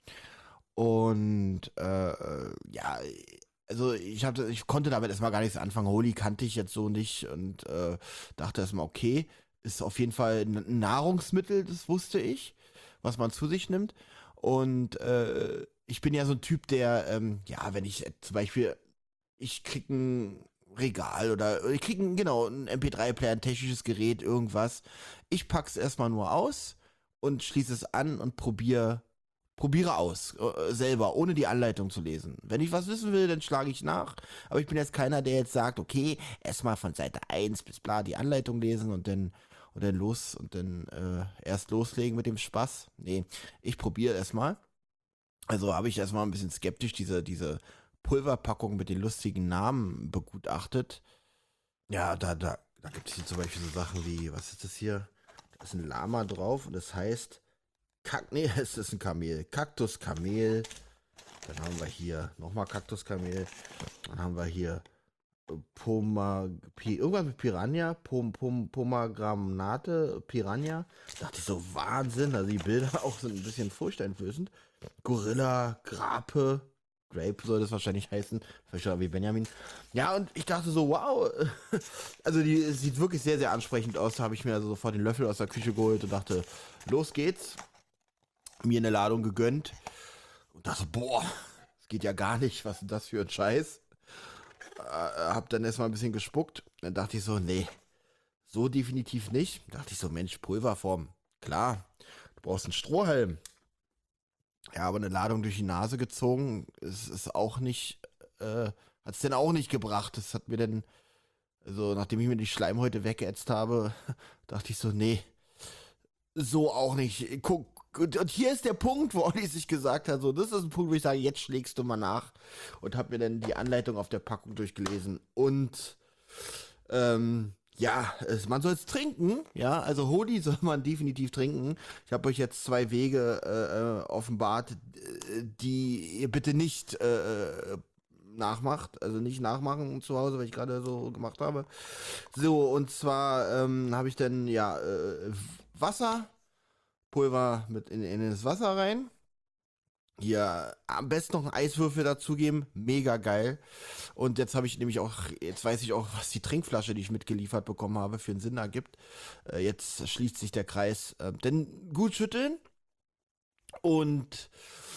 Und äh, ja, also ich, hab, ich konnte damit erstmal gar nichts anfangen. Holy kannte ich jetzt so nicht und äh, dachte erstmal, okay, ist auf jeden Fall ein Nahrungsmittel, das wusste ich, was man zu sich nimmt. Und äh, ich bin ja so ein Typ, der, ähm, ja, wenn ich äh, zum Beispiel ich krieg ein Regal oder ich krieg ein, genau, ein M P drei Player, ein technisches Gerät, irgendwas. Ich pack's erstmal nur aus und schließe es an und probiere probiere aus, äh, selber, ohne die Anleitung zu lesen. Wenn ich was wissen will, dann schlage ich nach, aber ich bin jetzt keiner, der jetzt sagt, okay, erstmal von Seite eins bis bla die Anleitung lesen und dann und dann los und dann äh, erst loslegen mit dem Spaß. Nee, ich probiere erstmal. Also habe ich erstmal ein bisschen skeptisch diese diese Pulverpackung mit den lustigen Namen begutachtet. Ja, da, da, da gibt es hier zum Beispiel so Sachen wie, was ist das hier? Da ist ein Lama drauf und das heißt, Kak nee, es ist ein Kamel, Kaktuskamel. Dann haben wir hier nochmal Kaktuskamel. Dann haben wir hier Poma, Pi, irgendwas mit Piranha, Pom, Pom, Pomagranate, Piranha. Da dachte ich so, Wahnsinn, also die Bilder auch sind ein bisschen furchteinflößend. Gorilla, Grape, Grape soll das wahrscheinlich heißen, vielleicht wie Benjamin. Ja, und ich dachte so, wow, also die sieht wirklich sehr, sehr ansprechend aus. Da habe ich mir also sofort den Löffel aus der Küche geholt und dachte, los geht's. Mir eine Ladung gegönnt. Und dachte, boah, das geht ja gar nicht, was ist denn das für ein Scheiß? Äh, hab dann erstmal ein bisschen gespuckt. Dann dachte ich so, nee, so definitiv nicht. Dann dachte ich so, Mensch, Pulverform, klar, du brauchst einen Strohhalm. Ja, aber eine Ladung durch die Nase gezogen, ist, ist auch nicht, äh, hat es denn auch nicht gebracht. Das hat mir dann, also nachdem ich mir die Schleimhäute weggeätzt habe, dachte ich so, nee, so auch nicht. Guck, und hier ist der Punkt, wo Olli sich gesagt hat, so, das ist ein Punkt, wo ich sage, jetzt schlägst du mal nach. Und habe mir dann die Anleitung auf der Packung durchgelesen. Und, ähm, ja, es, man soll es trinken, ja, also Holy soll man definitiv trinken. Ich habe euch jetzt zwei Wege äh, offenbart, die ihr bitte nicht äh, nachmacht, also nicht nachmachen zu Hause, was ich gerade so gemacht habe. So, und zwar ähm, habe ich dann, ja, äh, Wasser, Pulver mit in, in das Wasser rein. Hier am besten noch einen Eiswürfel dazugeben, mega geil. Und jetzt habe ich nämlich auch, jetzt weiß ich auch, was die Trinkflasche, die ich mitgeliefert bekommen habe, für einen Sinn ergibt. Äh, jetzt schließt sich der Kreis. Äh, denn gut schütteln und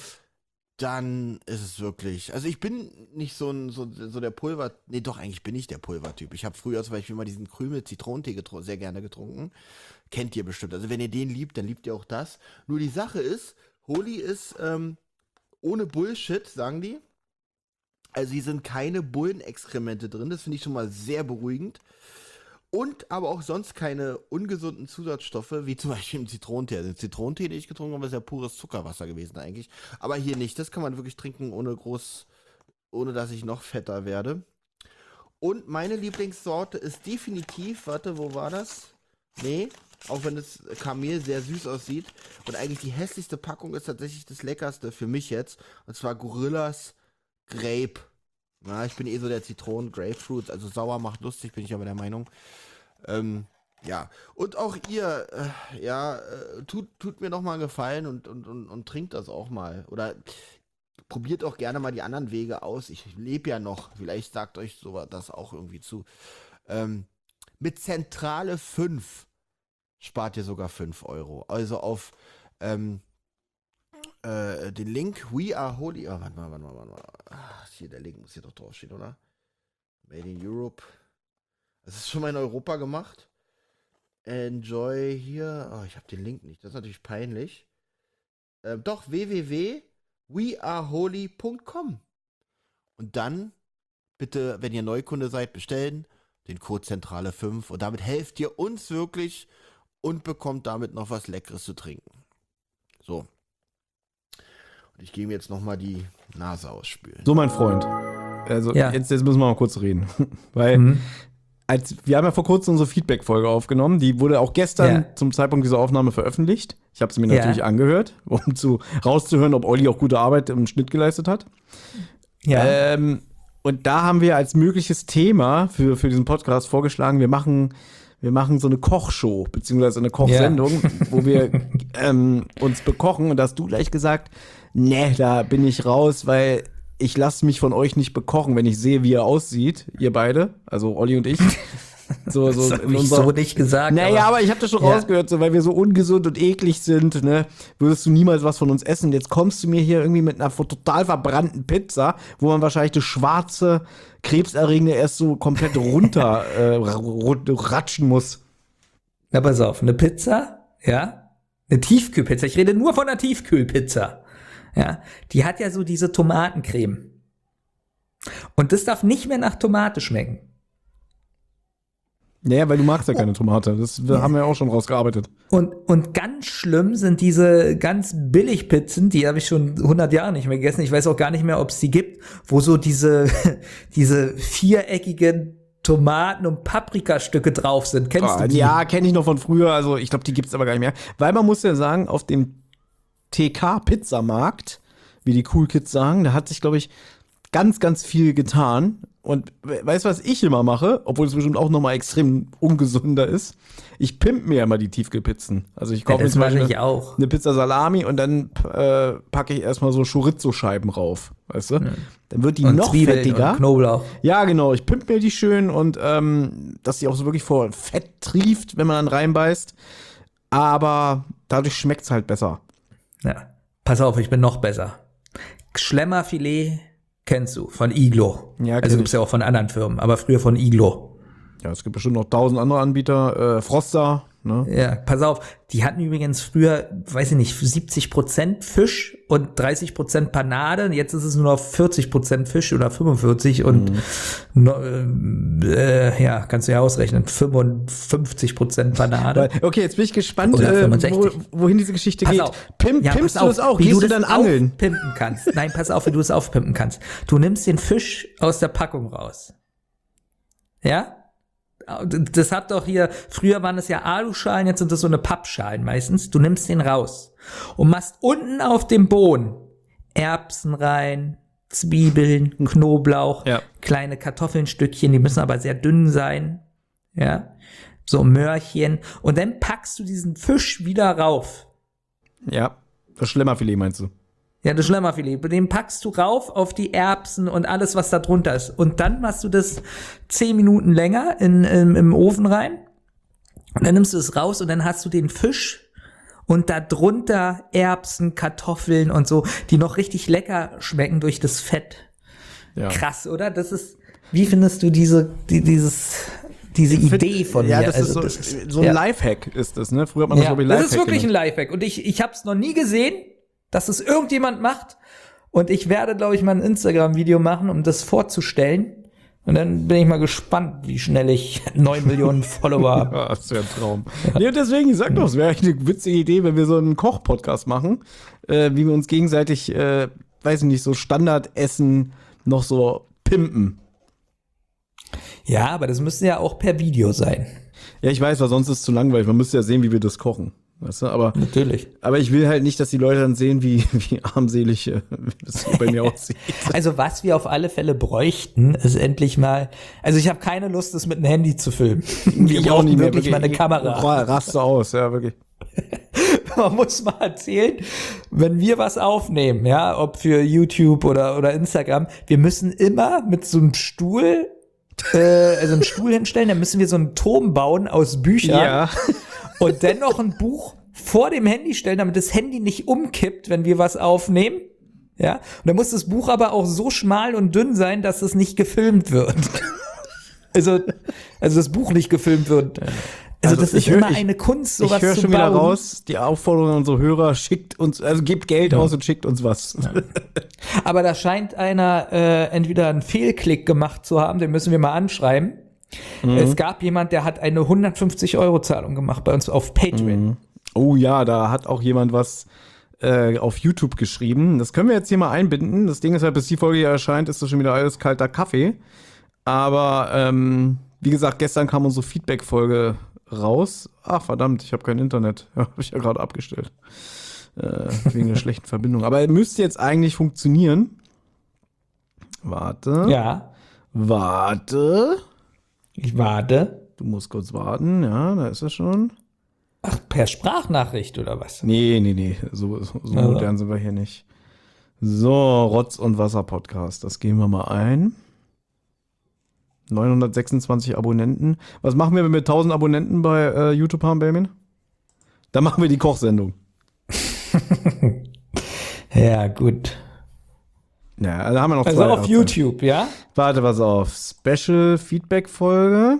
dann ist es wirklich, also ich bin nicht so ein, so, so der Pulver, nee doch, eigentlich bin ich der Pulvertyp. Ich habe früher zum Beispiel mal diesen Krümel-Zitronentee getr- sehr gerne getrunken. Kennt ihr bestimmt. Also wenn ihr den liebt, dann liebt ihr auch das. Nur die Sache ist, Holy ist, ähm, ohne Bullshit, sagen die. Also hier sind keine Bullenexkremente drin, das finde ich schon mal sehr beruhigend. Und aber auch sonst keine ungesunden Zusatzstoffe, wie zum Beispiel im Zitronentee. Also der Zitronentee, den ich getrunken habe, ist ja pures Zuckerwasser gewesen eigentlich. Aber hier nicht, das kann man wirklich trinken, ohne groß, ohne dass ich noch fetter werde. Und meine Lieblingssorte ist definitiv, warte, wo war das? Nee, auch wenn das Kamel sehr süß aussieht. Und eigentlich die hässlichste Packung ist tatsächlich das leckerste für mich jetzt. Und zwar Gorillas Grape. Ja, ich bin eh so der Zitronen-Grapefruit. Also sauer macht lustig, bin ich aber der Meinung. Ähm, ja. Und auch ihr, äh, ja, äh, tut, tut mir noch mal einen Gefallen und, und, und, und trinkt das auch mal. Oder probiert auch gerne mal die anderen Wege aus. Ich lebe ja noch. Vielleicht sagt euch sowas das auch irgendwie zu. Ähm, mit Zentrale fünf spart ihr sogar fünf Euro. Also auf ähm, äh, den Link We Are Holy. Oh, warte mal, warte mal, warte mal. Ach, hier, der Link muss hier doch draufstehen, oder? Made in Europe. Das ist schon mal in Europa gemacht. Enjoy hier. Oh, ich habe den Link nicht. Das ist natürlich peinlich. Ähm, doch, w w w punkt we are holy punkt com. Und dann bitte, wenn ihr Neukunde seid, bestellen. Den Code Zentrale fünf. Und damit helft ihr uns wirklich und bekommt damit noch was Leckeres zu trinken. So. Und ich gehe mir jetzt nochmal die Nase ausspülen. So, mein Freund. Also, Ja. jetzt, jetzt müssen wir mal kurz reden. Weil, Mhm. als, wir haben ja vor kurzem unsere Feedback-Folge aufgenommen. Die wurde auch gestern Ja. zum Zeitpunkt dieser Aufnahme veröffentlicht. Ich habe sie mir Ja. natürlich angehört, um zu, rauszuhören, ob Olli auch gute Arbeit im Schnitt geleistet hat. Ja. Ähm, und da haben wir als mögliches Thema für, für diesen Podcast vorgeschlagen, wir machen, wir machen so eine Kochshow, beziehungsweise eine Kochsendung, wo wir ähm, uns bekochen. Und da hast du gleich gesagt, nee, da bin ich raus, weil ich lasse mich von euch nicht bekochen, wenn ich sehe, wie ihr aussieht, ihr beide, also Olli und ich. So, so das hab in ich unserer- so nicht gesagt. Naja, aber ich habe das schon Ja. rausgehört, so, weil wir so ungesund und eklig sind, ne, würdest du niemals was von uns essen. Jetzt kommst du mir hier irgendwie mit einer total verbrannten Pizza, wo man wahrscheinlich das schwarze, krebserregende erst so komplett runter äh, ru- ratschen muss. Na, pass auf, eine Pizza, ja, eine Tiefkühlpizza, ich rede nur von einer Tiefkühlpizza, ja, die hat ja so diese Tomatencreme. Und das darf nicht mehr nach Tomate schmecken. Naja, weil du magst ja keine Tomate. Das wir haben wir auch schon rausgearbeitet. Und, und ganz schlimm sind diese ganz billig Pizzen, die habe ich schon hundert Jahre nicht mehr gegessen. Ich weiß auch gar nicht mehr, ob es die gibt, wo so diese, diese viereckigen Tomaten- und Paprikastücke drauf sind. Kennst du die? Ja, kenne ich noch von früher. Also ich glaube, die gibt's aber gar nicht mehr. Weil man muss ja sagen, auf dem T K-Pizzamarkt, wie die Cool Kids sagen, da hat sich, glaube ich, ganz, ganz viel getan. Und we- weißt du, was ich immer mache, obwohl es bestimmt auch nochmal extrem ungesunder ist? Ich pimp mir immer die Tiefkühlpizzen. Also ich Ja, kaufe mir das zum mache Beispiel ich auch. eine Pizza Salami und dann äh, packe ich erstmal so Chorizo-Scheiben rauf, weißt du? Dann wird die Und noch Zwiebeln fettiger. und Knoblauch. Ja, genau. Ich pimp mir die schön und ähm, dass die auch so wirklich vor Fett trieft, wenn man dann reinbeißt. Aber dadurch schmeckt's halt besser. Ja. Pass auf, ich bin noch besser. Schlemmerfilet kennst du, von Iglo. Ja, also kenn gibt es ja auch von anderen Firmen, aber früher von Iglo. Ja, es gibt bestimmt noch tausend andere Anbieter. Äh, Froster, ne? Ja, pass auf, die hatten übrigens früher, weiß ich nicht, siebzig Prozent Fisch und dreißig Prozent Panade. Jetzt ist es nur noch vierzig Prozent Fisch oder fünfundvierzig und Mhm. no, äh, ja, kannst du ja ausrechnen, fünfundfünfzig Prozent Panade. Okay, jetzt bin ich gespannt, Oder äh, wo, fünfundsechzig. wohin diese Geschichte Pass geht. auf. Pimp, Ja, pimpst pass du auf, das auch? wie Gehst du du das dann angeln? aufpimpen kannst. Nein, pass auf, wie du es aufpimpen kannst. Du nimmst den Fisch aus der Packung raus. Ja? Das hat doch hier, früher waren es ja Aluschalen, jetzt sind das so eine Pappschalen meistens. Du nimmst den raus und machst unten auf dem Boden Erbsen rein, Zwiebeln, Knoblauch, Ja. kleine Kartoffelnstückchen, die müssen aber sehr dünn sein. Ja? So Möhrchen. Und dann packst du diesen Fisch wieder rauf. Ja, das Schlemmerfilet meinst du? Ja, das Schlemmerfilet. Den packst du rauf auf die Erbsen und alles, was da drunter ist. Und dann machst du das zehn Minuten länger in, in, im Ofen rein. Und dann nimmst du es raus und dann hast du den Fisch und da drunter Erbsen, Kartoffeln und so, die noch richtig lecker schmecken durch das Fett. Ja. Krass, oder? Das ist, wie findest du diese, die, dieses, diese Idee von ja, mir? das Also, ist so, das ist- so ein ja. Lifehack ist das, ne? Früher hat man das, Ja, glaube ich, das Lifehack ist wirklich genannt. ein Lifehack. Und ich, ich habe es noch nie gesehen, dass es irgendjemand macht. Und ich werde, glaube ich, mal ein Instagram-Video machen, um das vorzustellen. Und dann bin ich mal gespannt, wie schnell ich neun Millionen Follower habe. Ja, das wäre ein Traum. Nee, und deswegen, ich sag doch, es wäre eigentlich eine witzige Idee, wenn wir so einen Koch-Podcast machen, äh, wie wir uns gegenseitig, äh, weiß ich nicht, so Standardessen noch so pimpen. Ja, aber das müsste ja auch per Video sein. Ja, ich weiß, weil sonst ist es zu langweilig. Man müsste ja sehen, wie wir das kochen. Weißt du? Aber, Natürlich. aber ich will halt nicht, dass die Leute dann sehen, wie, wie armselig äh, das bei mir aussieht. Also was wir auf alle Fälle bräuchten, ist endlich mal, also ich habe keine Lust, das mit einem Handy zu filmen. Wir Ich auch brauchen nicht mehr, wirklich mal eine Kamera. Boah, raste aus, ja, wirklich. Man muss mal erzählen, wenn wir was aufnehmen, ja, ob für YouTube oder, oder Instagram, wir müssen immer mit so einem Stuhl, äh, also einen Stuhl hinstellen, dann müssen wir so einen Turm bauen aus Büchern und dann noch ein Buch vor dem Handy stellen, damit das Handy nicht umkippt, wenn wir was aufnehmen. Ja, und dann muss das Buch aber auch so schmal und dünn sein, dass es nicht gefilmt wird. also, also das Buch nicht gefilmt wird. Also, Also das ich ist hör- immer ich- eine Kunst, sowas Ich höre zu schon bauen. wieder raus, die Aufforderung an unsere Hörer, schickt uns, also gebt Geld aus und schickt uns was. Aber da scheint einer äh, entweder einen Fehlklick gemacht zu haben, den müssen wir mal anschreiben. Mhm. Es gab jemand, der hat eine hundertfünfzig Euro Zahlung gemacht bei uns auf Patreon. Oh ja, da hat auch jemand was äh, auf YouTube geschrieben. Das können wir jetzt hier mal einbinden. Das Ding ist halt, bis die Folge hier erscheint, ist das schon wieder alles kalter Kaffee. Aber ähm, wie gesagt, gestern kam unsere Feedback-Folge raus. Ach, verdammt, ich habe kein Internet. Ja, habe ich ja gerade abgestellt. Äh, wegen der schlechten Verbindung. Aber er müsste jetzt eigentlich funktionieren. Warte. Ja, Warte. ich warte. Du musst kurz warten. Ja, da ist er schon. Ach, per Sprachnachricht oder was? Nee, nee, nee. So, so, so Also. modern sind wir hier nicht. So, Rotz- und Wasser-Podcast. Das gehen wir mal ein. neunhundertsechsundzwanzig Abonnenten. Was machen wir, wenn wir tausend Abonnenten bei äh, YouTube haben, Benjamin? Dann machen wir die Kochsendung. Ja, gut. Ja, da haben wir noch Also zwei. auf YouTube, ja? Warte, was auf. Special Feedback-Folge.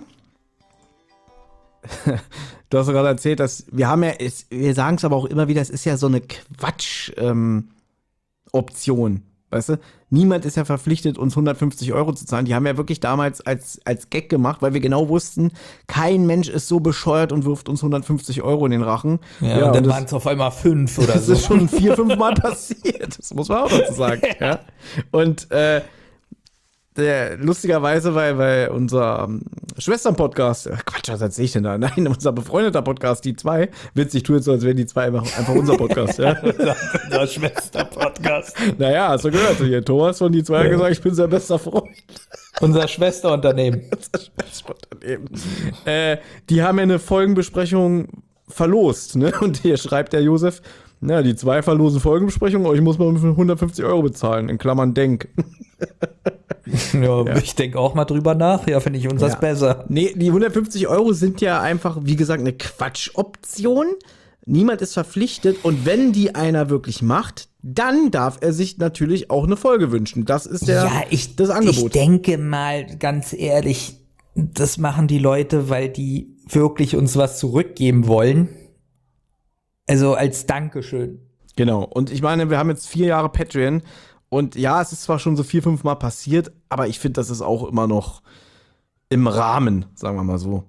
Du hast doch gerade erzählt, dass wir haben ja, es, wir sagen es aber auch immer wieder, es ist ja so eine Quatsch-Option. Weißt du? Niemand ist ja verpflichtet, uns hundertfünfzig Euro zu zahlen. Die haben ja wirklich damals als, als Gag gemacht, weil wir genau wussten, kein Mensch ist so bescheuert und wirft uns hundertfünfzig Euro in den Rachen. Ja, und dann das- waren es auf einmal fünf oder das so. ist schon vier, fünf Mal passiert. Das muss man auch dazu sagen. Ja. Und äh, der, lustigerweise, weil, weil unser ähm, Schwestern-Podcast, äh, Quatsch, was erzähl ich denn da? Nein, unser befreundeter Podcast, die zwei, witzig, tu jetzt so, als wären die zwei einfach, einfach unser Podcast. Ja. Unser Schwester-Podcast. Naja, hast du gehört, hier, Thomas von die zwei hat gesagt, ich bin sein bester Freund. Unser Schwesterunternehmen. Unser Schwesterunternehmen. äh, die haben ja eine Folgenbesprechung verlost, ne? Und hier schreibt der Josef, na, die zwei verlosen Folgenbesprechungen, euch muss man hundertfünfzig Euro bezahlen, in Klammern Denk. Ja, ich denke auch mal drüber nach. Ja, finde ich unseres Ja. besser. Nee, die hundertfünfzig Euro sind ja einfach, wie gesagt, eine Quatschoption, Niemand ist verpflichtet und wenn die einer wirklich macht, dann darf er sich natürlich auch eine Folge wünschen. Das ist der, ja, ich, das Angebot. Ich denke mal, ganz ehrlich, das machen die Leute, weil die wirklich uns was zurückgeben wollen. Also als Dankeschön. Genau. Und ich meine, wir haben jetzt vier Jahre Patreon und ja, es ist zwar schon so vier, fünf Mal passiert, aber ich finde, das ist auch immer noch im Rahmen, sagen wir mal so.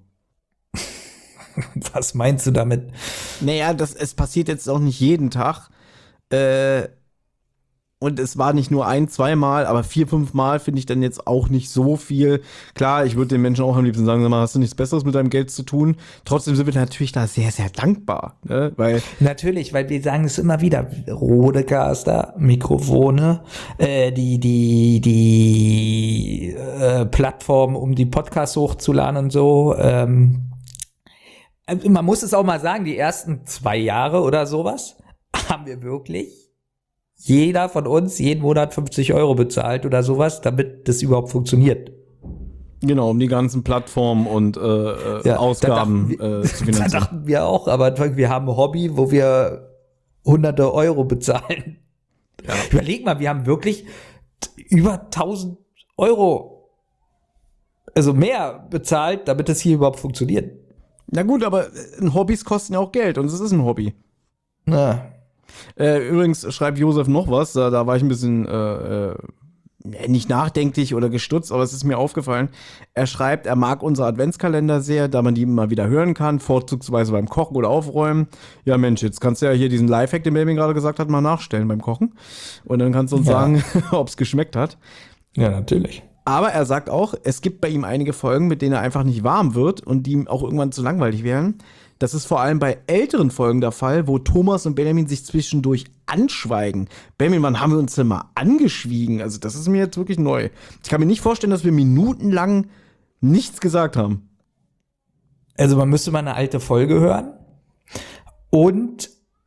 Was meinst du damit? Naja, das, es passiert jetzt auch nicht jeden Tag. Äh, und es war nicht nur ein, zweimal, aber vier, fünf Mal finde ich dann jetzt auch nicht so viel. Klar, ich würde den Menschen auch am liebsten sagen, sag mal, hast du nichts Besseres mit deinem Geld zu tun? Trotzdem sind wir natürlich da sehr, sehr dankbar. Ne? Weil Natürlich, weil wir sagen es immer wieder. Rodecaster, Mikrofone, äh, die, die, die äh, Plattform, um die Podcasts hochzuladen und so. Ähm, man muss es auch mal sagen, die ersten zwei Jahre oder sowas haben wir wirklich jeder von uns jeden Monat fünfzig Euro bezahlt oder sowas, damit das überhaupt funktioniert. Genau, um die ganzen Plattformen und äh, ja, Ausgaben wir, äh, zu finanzieren. Da dachten wir auch, aber wir haben ein Hobby, wo wir hunderte Euro bezahlen. Ja. Überleg mal, wir haben wirklich über tausend Euro, also mehr bezahlt, damit das hier überhaupt funktioniert. Na gut, aber Hobbys kosten ja auch Geld und es ist ein Hobby. Na. Äh, übrigens schreibt Josef noch was, da, da war ich ein bisschen äh, äh, nicht nachdenklich oder gestutzt, aber es ist mir aufgefallen. Er schreibt, er mag unsere Adventskalender sehr, da man die immer wieder hören kann, vorzugsweise beim Kochen oder Aufräumen. Ja Mensch, jetzt kannst du ja hier diesen Lifehack, den Baby gerade gesagt hat, mal nachstellen beim Kochen. Und dann kannst du uns ja sagen, ob es geschmeckt hat. Ja, natürlich. Aber er sagt auch, es gibt bei ihm einige Folgen, mit denen er einfach nicht warm wird und die ihm auch irgendwann zu langweilig wären. Das ist vor allem bei älteren Folgen der Fall, wo Thomas und Benjamin sich zwischendurch anschweigen. Benjamin, wann haben wir uns denn mal angeschwiegen? Also das ist mir jetzt wirklich neu. Ich kann mir nicht vorstellen, dass wir minutenlang nichts gesagt haben. Also man müsste mal eine alte Folge hören und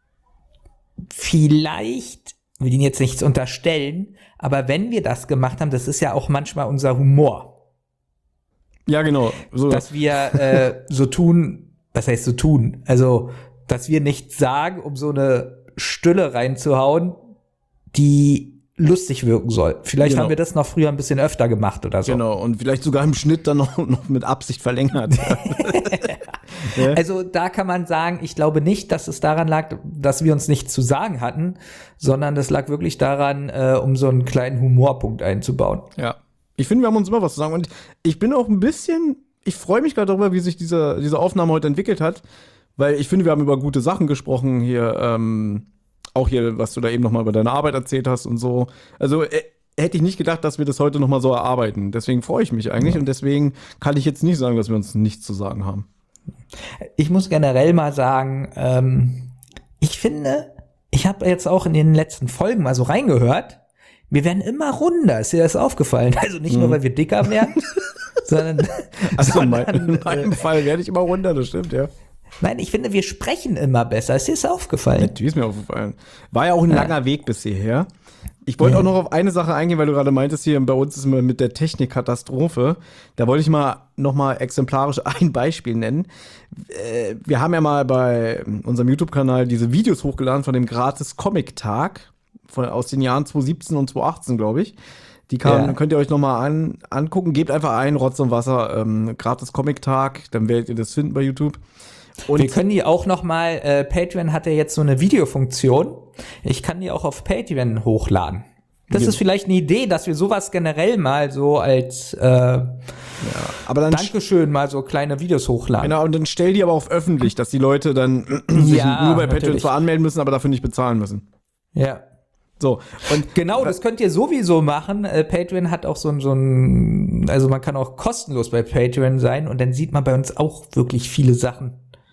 vielleicht, will Ihnen jetzt nichts unterstellen, aber wenn wir das gemacht haben, das ist ja auch manchmal unser Humor. Ja, genau. So. Dass wir äh, so tun, was heißt so tun? Also, dass wir nichts sagen, um so eine Stille reinzuhauen, die lustig wirken soll. Vielleicht genau. haben wir das noch früher ein bisschen öfter gemacht oder so. Genau, und vielleicht sogar im Schnitt dann noch, noch mit Absicht verlängert. Ja. Also da kann man sagen, ich glaube nicht, dass es daran lag, dass wir uns nichts zu sagen hatten, sondern das lag wirklich daran, äh, um so einen kleinen Humorpunkt einzubauen. Ja, ich finde, wir haben uns immer was zu sagen und ich bin auch ein bisschen, ich freue mich gerade darüber, wie sich diese, diese Aufnahme heute entwickelt hat, weil ich finde, wir haben über gute Sachen gesprochen hier, ähm, auch hier, was du da eben nochmal über deine Arbeit erzählt hast und so. Also äh, hätte ich nicht gedacht, dass wir das heute nochmal so erarbeiten. Deswegen freue ich mich eigentlich ja. Und deswegen kann ich jetzt nicht sagen, dass wir uns nichts zu sagen haben. Ich muss generell mal sagen, ähm, ich finde, ich habe jetzt auch in den letzten Folgen mal so reingehört, wir werden immer runder, ist dir das aufgefallen? Also nicht mhm. nur, weil wir dicker werden, sondern, also sondern in, in meinem äh, Fall werde ich immer runder, das stimmt, ja. Nein, ich finde, wir sprechen immer besser. Ist dir das aufgefallen? Natürlich ist mir aufgefallen. War ja auch ein ja. langer Weg bis hierher. Ich wollte ja. auch noch auf eine Sache eingehen, weil du gerade meintest, hier bei uns ist immer mit der Technik Katastrophe. Da wollte ich mal noch mal exemplarisch ein Beispiel nennen. Wir haben ja mal bei unserem YouTube-Kanal diese Videos hochgeladen von dem Gratis-Comic-Tag von, aus den Jahren zwanzig siebzehn und zwanzig achtzehn, glaube ich. Die kann, ja. könnt ihr euch noch mal an, angucken. Gebt einfach ein, Rotz und Wasser, ähm, Gratis-Comic-Tag, dann werdet ihr das finden bei YouTube. Und wir können die auch noch mal, äh, Patreon hat ja jetzt so eine Videofunktion. Ich kann die auch auf Patreon hochladen. Das ja. ist vielleicht eine Idee, dass wir sowas generell mal so als äh, ja, aber dann Dankeschön mal so kleine Videos hochladen. Genau, und dann stell die aber auf öffentlich, dass die Leute dann sich ja, nur bei Patreon natürlich. zwar anmelden müssen, aber dafür nicht bezahlen müssen. Ja. So, und genau, das könnt ihr sowieso machen. Äh, Patreon hat auch so ein, so ein, also man kann auch kostenlos bei Patreon sein und dann sieht man bei uns auch wirklich viele Sachen.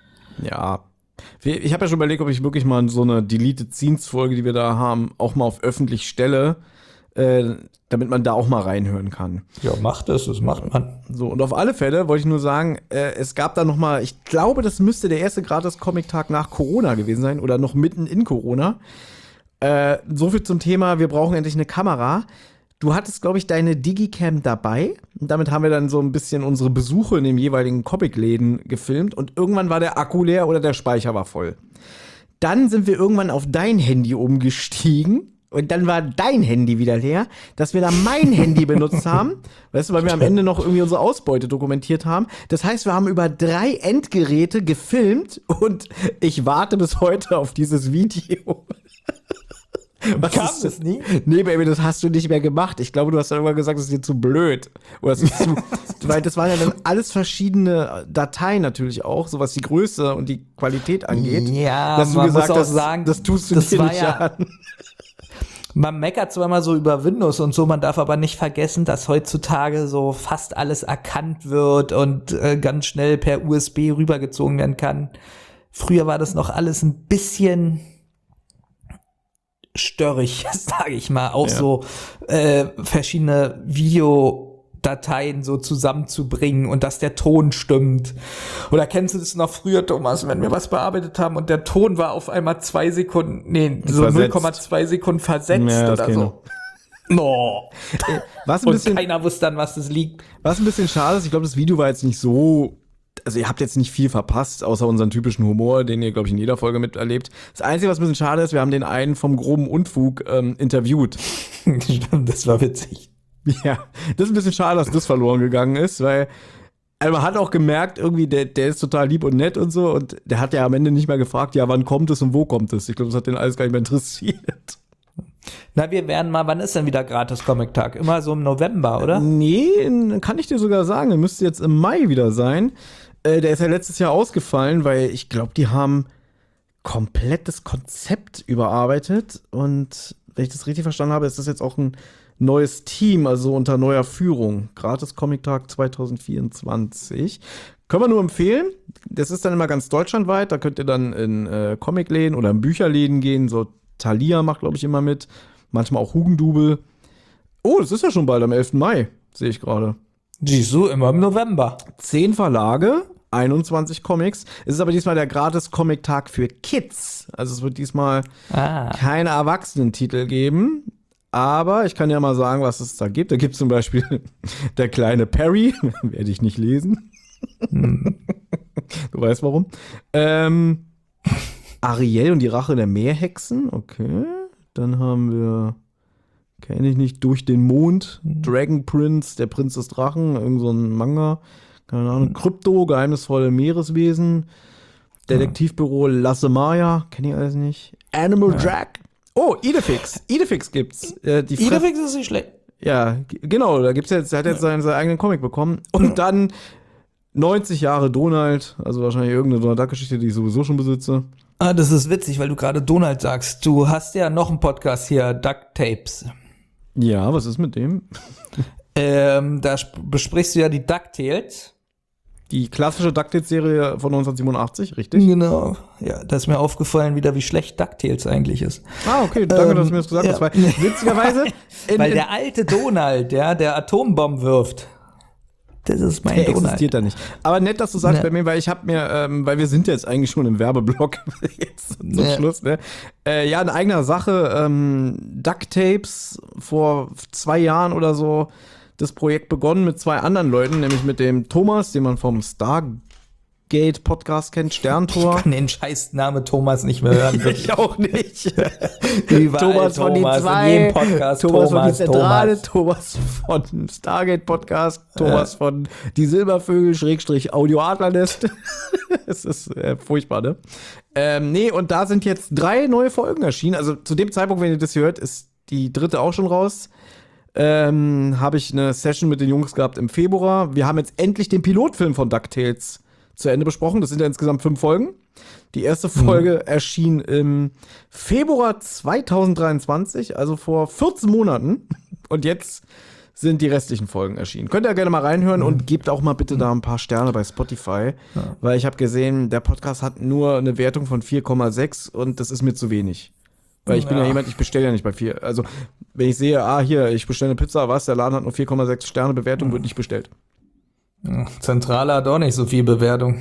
Ja, ich habe ja schon überlegt, ob ich wirklich mal so eine Deleted Scenes Folge, die wir da haben, auch mal auf öffentlich stelle, äh, damit man da auch mal reinhören kann. Ja, macht das, das macht man. So, und auf alle Fälle wollte ich nur sagen, äh, es gab da noch mal, ich glaube, das müsste der erste Gratis-Comic-Tag nach Corona gewesen sein oder noch mitten in Corona. Äh, so viel zum Thema, wir brauchen endlich eine Kamera. Du hattest, glaube ich, deine Digicam dabei. Und damit haben wir dann so ein bisschen unsere Besuche in den jeweiligen Comicläden gefilmt. Und irgendwann war der Akku leer oder der Speicher war voll. Dann sind wir irgendwann auf dein Handy umgestiegen. Und dann war dein Handy wieder leer, dass wir dann mein Handy benutzt haben, weißt du, weil wir am Ende noch irgendwie unsere Ausbeute dokumentiert haben. Das heißt, wir haben über drei Endgeräte gefilmt und ich warte bis heute auf dieses Video. Was kam das nie? Nee, Baby, das hast du nicht mehr gemacht. Ich glaube, du hast dann irgendwann gesagt, das ist dir zu blöd. Oder es ist zu, weil das waren ja dann alles verschiedene Dateien natürlich auch, so was die Größe und die Qualität angeht. Ja, dass du man gesagt muss auch hast, sagen, das tust du das dir war nicht ja, an. Man meckert zwar immer so über Windows und so, man darf aber nicht vergessen, dass heutzutage so fast alles erkannt wird und äh, ganz schnell per U S B rübergezogen werden kann. Früher war das noch alles ein bisschen störrig, sage ich mal. Auch ja. so äh, verschiedene Videodateien so zusammenzubringen und dass der Ton stimmt. Oder kennst du das noch früher, Thomas, wenn wir was bearbeitet haben und der Ton war auf einmal zwei Sekunden, nee, so null Komma zwei Sekunden versetzt ja, oder so. No. Was ein und bisschen, keiner wusste dann, was das liegt. Was ein bisschen schade ist, ich glaube, das Video war jetzt nicht so, also ihr habt jetzt nicht viel verpasst, außer unseren typischen Humor, den ihr, glaube ich, in jeder Folge miterlebt. Das Einzige, was ein bisschen schade ist, wir haben den einen vom groben Unfug ähm, interviewt. Das war witzig. Ja, das ist ein bisschen schade, dass das verloren gegangen ist, weil also man hat auch gemerkt, irgendwie, der, der ist total lieb und nett und so und der hat ja am Ende nicht mehr gefragt, ja, wann kommt es und wo kommt es? Ich glaube, das hat den alles gar nicht mehr interessiert. Na, wir werden mal, wann ist denn wieder Gratis-Comic-Tag? Immer so im November, oder? Nee, kann ich dir sogar sagen, der müsste jetzt im Mai wieder sein. Äh, der ist ja letztes Jahr ausgefallen, weil ich glaube, die haben komplett das Konzept überarbeitet und wenn ich das richtig verstanden habe, ist das jetzt auch ein neues Team, also unter neuer Führung. Gratis-Comic-Tag zwanzig vierundzwanzig. Können wir nur empfehlen. Das ist dann immer ganz deutschlandweit. Da könnt ihr dann in äh, Comicläden oder in Bücherläden gehen. So Thalia macht, glaube ich, immer mit. Manchmal auch Hugendubel. Oh, das ist ja schon bald am elften Mai, sehe ich gerade. Siehst du, immer im November. Zehn Verlage, einundzwanzig Comics. Es ist aber diesmal der Gratis-Comic-Tag für Kids. Also es wird diesmal ah. keine Erwachsenentitel geben. Aber ich kann ja mal sagen, was es da gibt. Da gibt es zum Beispiel der kleine Perry. Werde ich nicht lesen. Hm. Du weißt warum. Ähm, Ariel und die Rache der Meerhexen. Okay. Dann haben wir, kenne ich nicht, Durch den Mond. Dragon Prince, der Prinz des Drachen. Irgend so ein Manga. Keine Ahnung. Krypto, geheimnisvolle Meereswesen. Detektivbüro Lasse Maya. Kenne ich alles nicht. Animal ja. Jack. Oh, Idefix. Idefix gibt's. Äh, die Idefix ist nicht schlecht. Ja, g- genau. Da gibt's jetzt, er hat jetzt seinen, seinen eigenen Comic bekommen. Und dann neunzig Jahre Donald. Also wahrscheinlich irgendeine Donald Duck-Geschichte, die ich sowieso schon besitze. Ah, das ist witzig, weil du gerade Donald sagst. Du hast ja noch einen Podcast hier, Duck Tapes. Ja, was ist mit dem? ähm, da sp- besprichst du ja die DuckTales. Die klassische DuckTales-Serie von neunzehnhundertsiebenundachtzig, richtig? Genau. Ja, da ist mir aufgefallen wieder, wie schlecht DuckTales eigentlich ist. Ah, okay, danke, ähm, dass du mir das gesagt ja. hast. Weil, witzigerweise. In, weil in, der alte Donald, ja, der Atombomben wirft. Das ist mein der Donald. existiert da nicht. Aber nett, dass du sagst ja. bei mir, weil ich habe mir, ähm, weil wir sind jetzt eigentlich schon im Werbeblock jetzt zum ja. Schluss, ne? Äh, ja, in eigener Sache, ähm, DuckTapes vor zwei Jahren oder so das Projekt begonnen mit zwei anderen Leuten, nämlich mit dem Thomas, den man vom Stargate-Podcast kennt, Sterntor. Ich kann den Scheißname Thomas nicht mehr hören. Ich auch nicht. Überall Thomas von Thomas, die zwei, in jedem Podcast Thomas, Thomas, von die Zentrale, Thomas. Thomas von Stargate-Podcast, Thomas ja. von die Silbervögel, Schrägstrich Audioadlernest. Es ist äh, furchtbar, ne? Ähm, nee, und da sind jetzt drei neue Folgen erschienen. Also zu dem Zeitpunkt, wenn ihr das hier hört, ist die dritte auch schon raus. Ähm, habe ich eine Session mit den Jungs gehabt im Februar. Wir haben jetzt endlich den Pilotfilm von DuckTales zu Ende besprochen. Das sind ja insgesamt fünf Folgen. Die erste Folge mhm. erschien im Februar zweitausenddreiundzwanzig, also vor vierzehn Monaten. Und jetzt sind die restlichen Folgen erschienen. Könnt ihr gerne mal reinhören mhm. und gebt auch mal bitte da ein paar Sterne bei Spotify. Ja. Weil ich habe gesehen, der Podcast hat nur eine Wertung von vier Komma sechs und das ist mir zu wenig. Weil ich bin ja, ja jemand, ich bestelle ja nicht bei vier. Also, wenn ich sehe, ah, hier, ich bestelle eine Pizza, was, der Laden hat nur vier Komma sechs Sterne Bewertung, mhm. wird nicht bestellt. Zentrale hat auch nicht so viel Bewertung.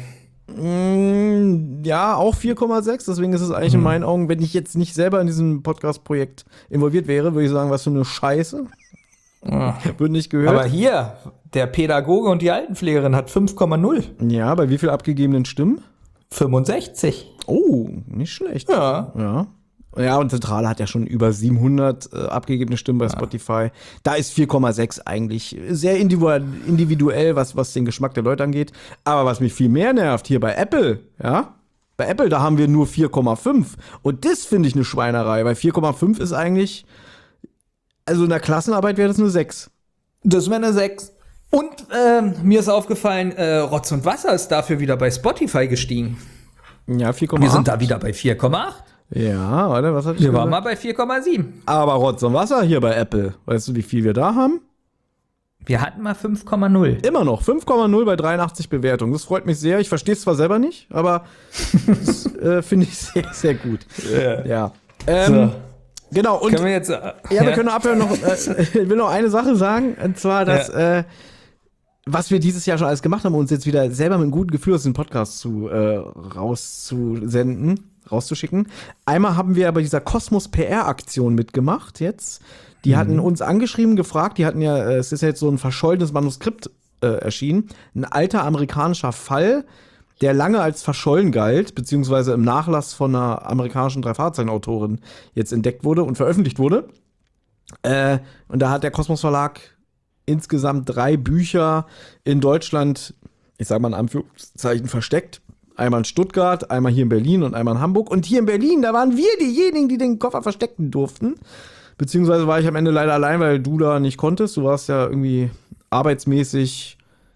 Mm, ja, auch vier Komma sechs, deswegen ist es eigentlich mhm. in meinen Augen, wenn ich jetzt nicht selber in diesem Podcast-Projekt involviert wäre, würde ich sagen, was für eine Scheiße. Ja. Wird nicht gehört. Aber hier, der Pädagoge und die Altenpflegerin hat fünf Komma null. Ja, bei wie viel abgegebenen Stimmen? fünfundsechzig. Oh, nicht schlecht. Ja. Ja. Ja, und Zentrale hat ja schon über siebenhundert äh, abgegebene Stimmen bei ja. Spotify. Da ist vier Komma sechs eigentlich sehr individuell, was, was den Geschmack der Leute angeht. Aber was mich viel mehr nervt, hier bei Apple, ja, bei Apple, da haben wir nur vier Komma fünf. Und das finde ich eine Schweinerei, weil vier Komma fünf ist eigentlich, also in der Klassenarbeit wäre das nur sechs. Das wäre eine sechs. Und ähm, mir ist aufgefallen, äh, Rotz und Wasser ist dafür wieder bei Spotify gestiegen. Ja, vier Komma acht. Wir sind da wieder bei vier Komma acht. Ja, warte, was hat Wir waren mal bei vier Komma sieben. Aber Rotz und Wasser hier bei Apple. Weißt du, wie viel wir da haben? Wir hatten mal fünf Komma null. Immer noch, fünf Komma null bei dreiundachtzig Bewertungen. Das freut mich sehr. Ich verstehe es zwar selber nicht, aber das äh, finde ich sehr, sehr gut. Ja. ja. Ähm, so. Genau. Und können wir jetzt, äh, ja, wir ja. können abhören noch, äh, ich will noch eine Sache sagen, und zwar, dass, ja. äh, was wir dieses Jahr schon alles gemacht haben, uns jetzt wieder selber mit einem guten Gefühl aus dem Podcast zu, äh, rauszusenden. rauszuschicken. Einmal haben wir bei dieser Kosmos P R-Aktion mitgemacht jetzt. Die mhm. hatten uns angeschrieben, gefragt, die hatten ja, es ist ja jetzt so ein verschollenes Manuskript äh, erschienen, ein alter amerikanischer Fall, der lange als verschollen galt, beziehungsweise im Nachlass von einer amerikanischen Drei-Fahrzeichen-Autorin jetzt entdeckt wurde und veröffentlicht wurde. Äh, und da hat der Kosmos Verlag insgesamt drei Bücher in Deutschland, ich sag mal in Anführungszeichen, versteckt. Einmal in Stuttgart, einmal hier in Berlin und einmal in Hamburg. Und hier in Berlin, da waren wir diejenigen, die den Koffer verstecken durften. Beziehungsweise war ich am Ende leider allein, weil du da nicht konntest. Du warst ja irgendwie arbeitsmäßig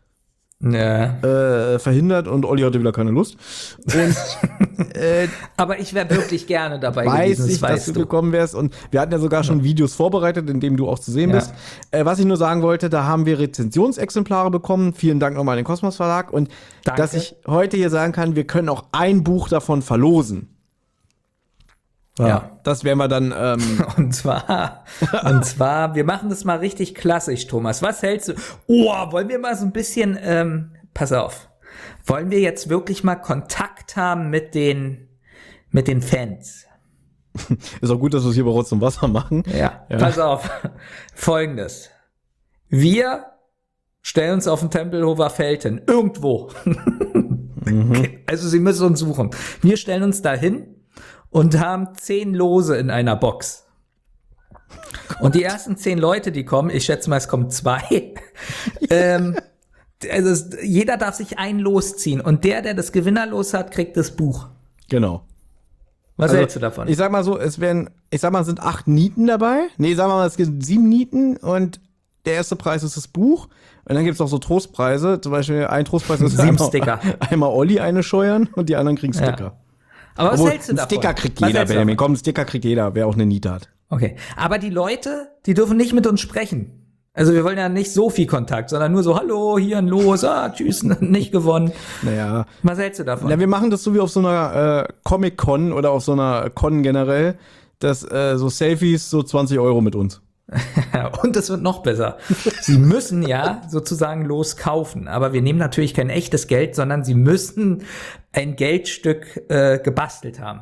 ja. äh, verhindert und Olli hatte wieder keine Lust. Und, äh, aber ich wäre wirklich gerne dabei weiß gewesen. Ich, dass du gekommen wärst. Und wir hatten ja sogar schon ja. Videos vorbereitet, in denen du auch zu sehen ja. bist. Äh, was ich nur sagen wollte, da haben wir Rezensionsexemplare bekommen. Vielen Dank nochmal an den Kosmos Verlag. Und Danke. Dass ich heute hier sagen kann, wir können auch ein Buch davon verlosen. Ja, ja. Das werden wir dann. Ähm und zwar, und zwar, wir machen das mal richtig klassisch, Thomas. Was hältst du? Oh, wollen wir mal so ein bisschen, ähm, pass auf, wollen wir jetzt wirklich mal Kontakt haben mit den, mit den Fans? Ist auch gut, dass wir es hier bei Rotz und Wasser machen. Ja, ja. Pass auf. Folgendes. Wir stellen uns auf den Tempelhofer Feld hin. Irgendwo. Mhm. Also Sie müssen uns suchen. Wir stellen uns da hin und haben zehn Lose in einer Box. Und die ersten zehn Leute, die kommen, ich schätze mal, es kommen zwei, ähm, also es, jeder darf sich ein Los ziehen. Und der, der das Gewinnerlos hat, kriegt das Buch. Genau. Was also, hältst du davon? Ich sag mal so, es werden, ich sag mal, es sind acht Nieten dabei. Nee, sagen wir mal, es gibt sieben Nieten und der erste Preis ist das Buch. Und dann gibt's auch so Trostpreise. Zum Beispiel ein Trostpreis ist sieben einmal, Sticker. Einmal Olli eine scheuern und die anderen kriegen Sticker. Ja. Aber was Obwohl, hältst du ein davon? Sticker kriegt jeder, Benjamin. Komm, ein Sticker kriegt jeder, wer auch eine Niete hat. Okay. Aber die Leute, die dürfen nicht mit uns sprechen. Also wir wollen ja nicht so viel Kontakt, sondern nur so, hallo, hier ein Los, ah, tschüss, nicht gewonnen. Naja. Was hältst du davon? Na, wir machen das so wie auf so einer äh, Comic-Con oder auf so einer Con generell, dass äh, so Selfies so zwanzig Euro mit uns. Und es wird noch besser. Sie müssen ja sozusagen Los kaufen, aber wir nehmen natürlich kein echtes Geld, sondern sie müssen ein Geldstück äh, gebastelt haben.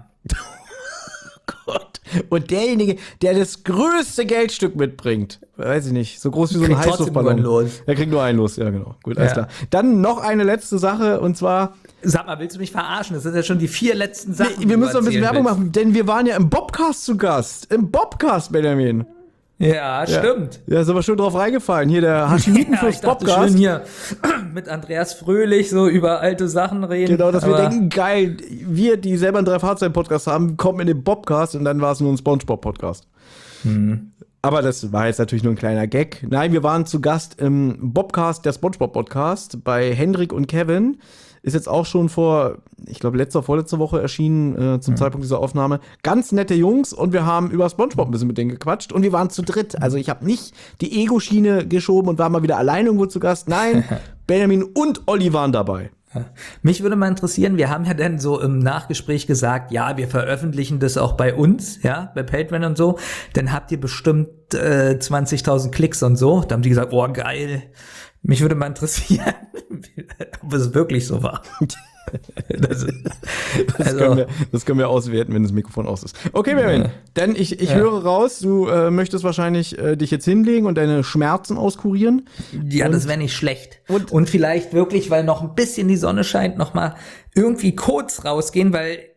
Gott. Und derjenige, der das größte Geldstück mitbringt, weiß ich nicht, so groß wie so ein Heißluftballon. Los. Der kriegt nur ein Los, ja genau. Gut, alles ja. klar. Dann noch eine letzte Sache und zwar. Sag mal, willst du mich verarschen? Das sind ja schon die vier letzten Sachen. Nee, wir müssen noch ein bisschen Werbung willst. machen, denn wir waren ja im Bobcast zu Gast. Im Bobcast, Benjamin. Ja, stimmt. Ja, ist aber schön drauf reingefallen. Hier der Hashimitenfluss ja, Bobcast. Schön hier mit Andreas Fröhlich so über alte Sachen reden. Genau, dass wir denken, geil, wir, die selber einen Drei-Fahrzeichen-Podcast haben, kommen in den Bobcast und dann war es nur ein Spongebob-Podcast. Hm. Aber das war jetzt natürlich nur ein kleiner Gag. Nein, wir waren zu Gast im Bobcast, der Spongebob-Podcast, bei Hendrik und Kevin. Ist jetzt auch schon vor, ich glaube, letzte oder vorletzte Woche erschienen, äh, zum mhm. Zeitpunkt dieser Aufnahme. Ganz nette Jungs und wir haben über SpongeBob ein bisschen mit denen gequatscht und wir waren zu dritt. Also ich habe nicht die Ego-Schiene geschoben und war mal wieder allein irgendwo zu Gast. Nein, Benjamin und Olli waren dabei. Mich würde mal interessieren, wir haben ja dann so im Nachgespräch gesagt, ja, wir veröffentlichen das auch bei uns, ja, bei Patreon und so. Dann habt ihr bestimmt äh, zwanzigtausend Klicks und so. Da haben die gesagt, oh, geil. Mich würde mal interessieren, ob es wirklich so war. Das, ist, das, also, können wir, das können wir auswerten, wenn das Mikrofon aus ist. Okay, Benjamin, ja. denn ich, ich ja. höre raus, du äh, möchtest wahrscheinlich äh, dich jetzt hinlegen und deine Schmerzen auskurieren. Ja, und, das wäre nicht schlecht. Und, und vielleicht wirklich, weil noch ein bisschen die Sonne scheint, noch mal irgendwie kurz rausgehen, weil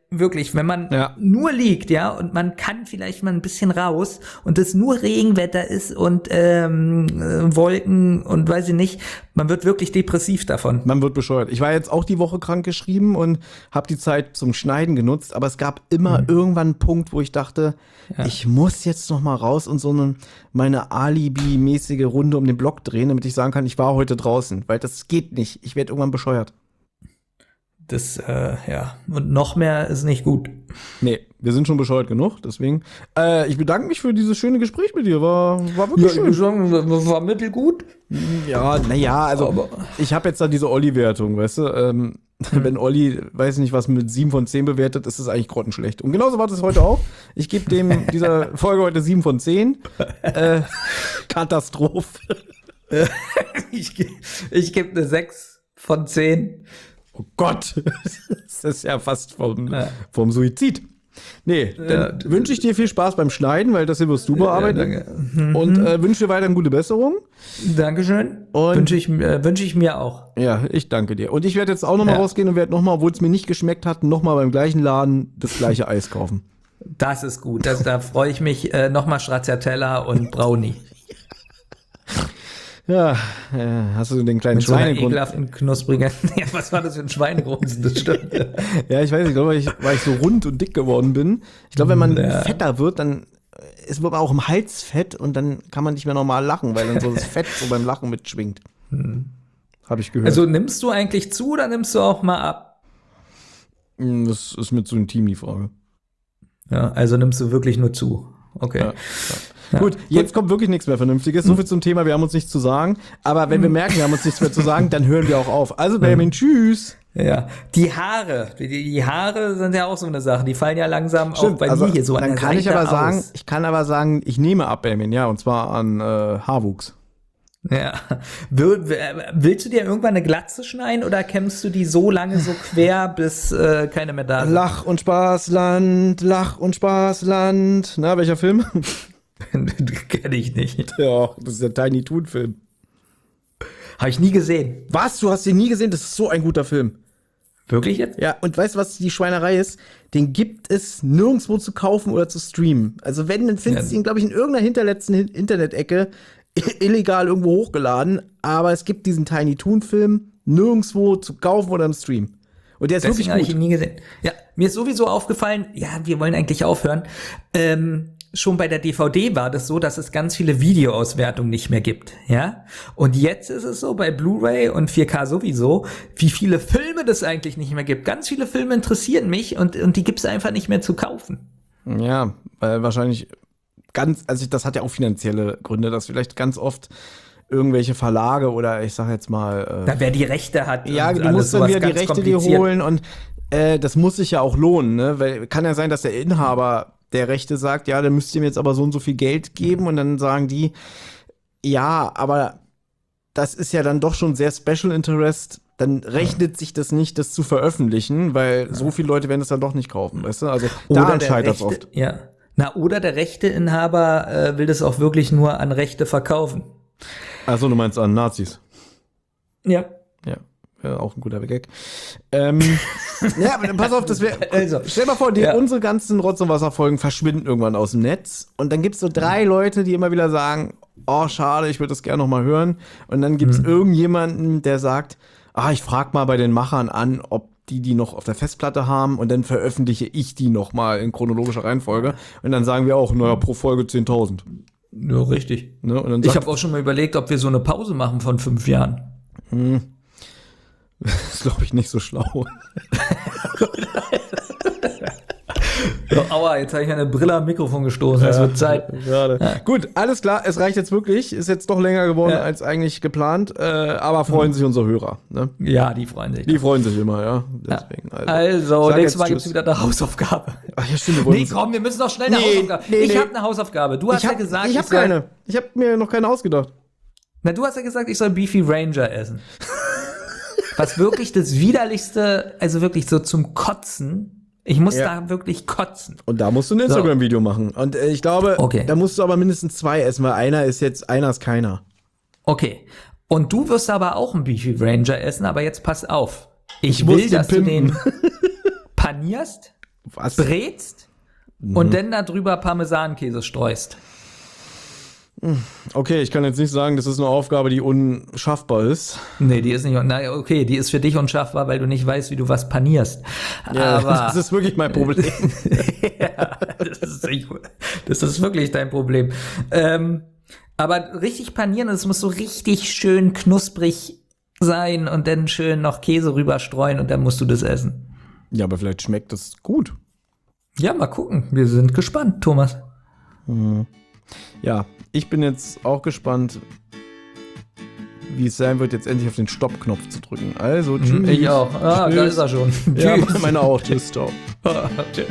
wirklich, wenn man Ja. nur liegt, ja, und man kann vielleicht mal ein bisschen raus und es nur Regenwetter ist und ähm, äh, Wolken und weiß ich nicht, man wird wirklich depressiv davon. Man wird bescheuert. Ich war jetzt auch die Woche krank geschrieben und habe die Zeit zum Schneiden genutzt, aber es gab immer mhm. irgendwann einen Punkt, wo ich dachte, ja. ich muss jetzt noch mal raus und so eine, meine Alibi-mäßige Runde um den Block drehen, damit ich sagen kann, ich war heute draußen, weil das geht nicht. Ich werde irgendwann bescheuert. Das, äh, ja, und noch mehr ist nicht gut. Nee, wir sind schon bescheuert genug, deswegen. Äh, ich bedanke mich für dieses schöne Gespräch mit dir, war, war wirklich Ja, schön. ich würde sagen, war mittelgut. Ja, naja, also Aber- ich habe jetzt da diese Olli-Wertung, weißt du, ähm, hm. wenn Olli, weiß nicht was, mit sieben von zehn bewertet, ist es eigentlich grottenschlecht. Und genauso war das heute auch. Ich gebe dem dieser Folge heute sieben von zehn. Äh, Katastrophe. ich ge- ich gebe eine sechs von zehn. Oh Gott, das ist ja fast vom, Ja. vom Suizid. Nee, dann Ja. wünsche ich dir viel Spaß beim Schneiden, weil das hier wirst du bearbeiten. Ja, danke. Und äh, wünsche dir weiterhin gute Besserung. Dankeschön. Und- Wünsche ich, äh, wünsche ich mir auch. Ja, ich danke dir. Und ich werde jetzt auch noch mal Ja. rausgehen und werde noch mal, obwohl es mir nicht geschmeckt hat, noch mal beim gleichen Laden das gleiche Eis kaufen. Das ist gut. Das, da freue ich mich. Äh, Nochmal Stracciatella und Brownie. Ja, äh, hast du den kleinen Mit so einer Schweinegrund? ekelhaften, knusprigen. Ja, was war das für ein Schweinegrunzen? Das stimmt. Ja, ich weiß nicht, ich glaube, weil ich, weil ich so rund und dick geworden bin. Ich glaube, wenn man Ja. fetter wird, dann ist man auch im Hals fett und dann kann man nicht mehr normal lachen, weil dann so das Fett so beim Lachen mitschwingt. Habe ich gehört. Also nimmst du eigentlich zu oder nimmst du auch mal ab? Hm, das ist mit so einem Team die Frage. Ja, also nimmst du wirklich nur zu. Okay. Ja. Ja. Gut, jetzt kommt wirklich nichts mehr Vernünftiges. So viel zum Thema, wir haben uns nichts zu sagen. Aber wenn wir merken, wir haben uns nichts mehr zu sagen, dann hören wir auch auf. Also, Benjamin, tschüss. Ja, die Haare, die, die Haare sind ja auch so eine Sache, die fallen ja langsam auch bei also, mir hier so an dann der kann Seite ich aber sagen, aus. ich kann aber sagen, ich nehme ab, Benjamin, ja, und zwar an äh, Haarwuchs. Ja. Will, willst du dir irgendwann eine Glatze schneiden oder kämmst du die so lange so quer, bis äh, keine mehr da sind? Lach- und Spaßland, Lach- und Spaßland. Na, welcher Film? Kenn ich nicht. Ja, das ist der Tiny Toon-Film. Habe ich nie gesehen. Was? Du hast den nie gesehen? Das ist so ein guter Film. Wirklich jetzt? Ja, und weißt du, was die Schweinerei ist? Den gibt es nirgendwo zu kaufen oder zu streamen. Also wenn, dann findest du Ja. ihn, glaube ich, in irgendeiner hinterletzten Hin- Internet-Ecke illegal irgendwo hochgeladen. Aber es gibt diesen Tiny Toon-Film nirgendwo zu kaufen oder im Stream. Und der ist Deswegen habe ich wirklich ihn gut. nie gesehen. Ja, mir ist sowieso aufgefallen, ja, wir wollen eigentlich aufhören. Ähm, schon bei der D V D war das so, dass es ganz viele Videoauswertungen nicht mehr gibt, ja. Und jetzt ist es so bei Blu-ray und vier K sowieso, wie viele Filme das eigentlich nicht mehr gibt. Ganz viele Filme interessieren mich und, und die gibt's einfach nicht mehr zu kaufen. Ja, weil wahrscheinlich ganz, also das hat ja auch finanzielle Gründe, dass vielleicht ganz oft irgendwelche Verlage oder ich sag jetzt mal. Äh, Da wer die Rechte hat. ja, und du alles musst dann sowas wieder die ganz Rechte dir kompliziert. holen und äh, das muss sich ja auch lohnen, ne? Weil kann ja sein, dass der Inhaber der Rechte sagt, ja, dann müsst ihr mir jetzt aber so und so viel Geld geben und dann sagen die, ja, aber das ist ja dann doch schon sehr Special Interest, dann rechnet sich das nicht, das zu veröffentlichen, weil so viele Leute werden es dann doch nicht kaufen, weißt du? Also daran der scheitert es Rechte- oft. Ja. Na, oder der Rechteinhaber äh, will das auch wirklich nur an Rechte verkaufen. Achso, du meinst an Nazis. Ja. Ja, ja, auch ein guter Gag. Ähm, ja, aber dann pass auf, das wäre. Also, Stell dir mal vor, die, ja. unsere ganzen Rotz- und Wasserfolgen verschwinden irgendwann aus dem Netz. Und dann gibt es so drei Leute, die immer wieder sagen: Oh, schade, ich würde das gerne noch mal hören. Und dann gibt es Mhm. irgendjemanden, der sagt: Ah, ich frage mal bei den Machern an, ob die die noch auf der Festplatte haben. Und dann veröffentliche ich die noch mal in chronologischer Reihenfolge. Und dann sagen wir auch: Naja, pro Folge zehntausend. Ja, richtig. Ne? Und dann Ich sagt- habe auch schon mal überlegt, ob wir so eine Pause machen von fünf Jahren. das ist, glaube ich, nicht so schlau. So, aua, jetzt habe ich eine Brille am Mikrofon gestoßen. Es wird Zeit. Gerade. Gut, alles klar, es reicht jetzt wirklich. Ist jetzt doch länger geworden Ja. als eigentlich geplant. Äh, aber freuen sich unsere Hörer. Ne? Ja, die freuen sich. Die freuen sich immer, ja. Ja. Deswegen, Also, Sag nächstes jetzt Mal gibt's tschüss. wieder eine Hausaufgabe. Ach ja, stimmt. wir wollen Nee, uns- komm, wir müssen doch schnell eine Nee, Hausaufgabe. nee, ich nee. habe eine Hausaufgabe. Du hast ich ja hab, gesagt, ich habe soll, keine. Ich habe mir noch keine ausgedacht. Na, du hast ja gesagt, ich soll Beefy Ranger essen. Was wirklich das widerlichste, also wirklich so zum Kotzen. Ich muss Ja. da wirklich kotzen. Und da musst du ein Instagram-Video machen. Und äh, ich glaube, Okay. da musst du aber mindestens zwei essen, weil einer ist jetzt, einer ist keiner. Okay. Und du wirst aber auch einen Beefy Ranger essen, aber jetzt pass auf. Ich, Ich muss will, den dass pimpen. du den panierst Was? brätst mhm. und dann darüber Parmesankäse streust. Okay, ich kann jetzt nicht sagen, das ist eine Aufgabe, die unschaffbar ist. Nee, die ist nicht, na okay, die ist für dich unschaffbar, weil du nicht weißt, wie du was panierst. Ja, aber das ist wirklich mein Problem. ja, das ist, nicht, das ist wirklich dein Problem. Ähm, aber richtig panieren, es muss so richtig schön knusprig sein und dann schön noch Käse rüberstreuen und dann musst du das essen. Ja, aber vielleicht schmeckt das gut. Ja, mal gucken. Wir sind gespannt, Thomas. Hm. Ja, ich bin jetzt auch gespannt, wie es sein wird, jetzt endlich auf den Stopp-Knopf zu drücken. Also, tschüss. Ich auch. Ah, tschüss. Da ist er schon. Ja, Tschüss. meine auch. Tschüss, ciao. Tschüss.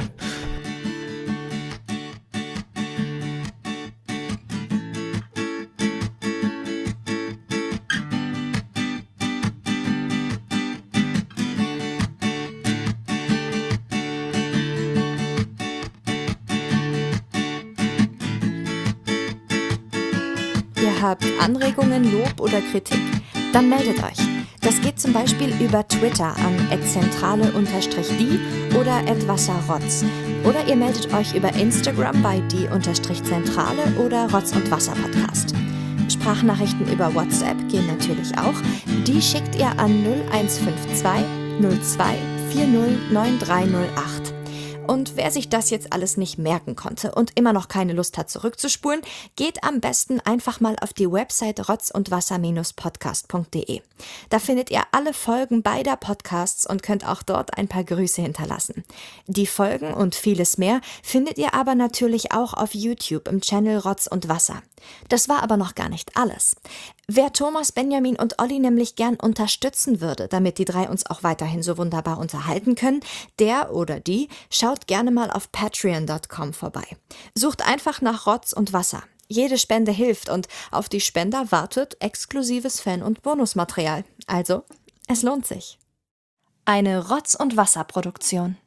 Ihr habt Anregungen, Lob oder Kritik? Dann meldet euch. Das geht zum Beispiel über Twitter an at zentrale die oder at wasserrotz. Oder ihr meldet euch über Instagram bei die-zentrale oder Rotz und Wasser Podcast. Sprachnachrichten über WhatsApp gehen natürlich auch. Die schickt ihr an null eins fünf zwei null zwei vier null neun drei null acht. Und wer sich das jetzt alles nicht merken konnte und immer noch keine Lust hat zurückzuspulen, geht am besten einfach mal auf die Website rotz und wasser podcast punkt de. Da findet ihr alle Folgen beider Podcasts und könnt auch dort ein paar Grüße hinterlassen. Die Folgen und vieles mehr findet ihr aber natürlich auch auf YouTube im Channel Rotz und Wasser. Das war aber noch gar nicht alles. Wer Thomas, Benjamin und Olli nämlich gern unterstützen würde, damit die drei uns auch weiterhin so wunderbar unterhalten können, der oder die schaut gerne mal auf patreon punkt com vorbei. Sucht einfach nach Rotz und Wasser. Jede Spende hilft und auf die Spender wartet exklusives Fan- und Bonusmaterial. Also, es lohnt sich. Eine Rotz- und Wasser-Produktion.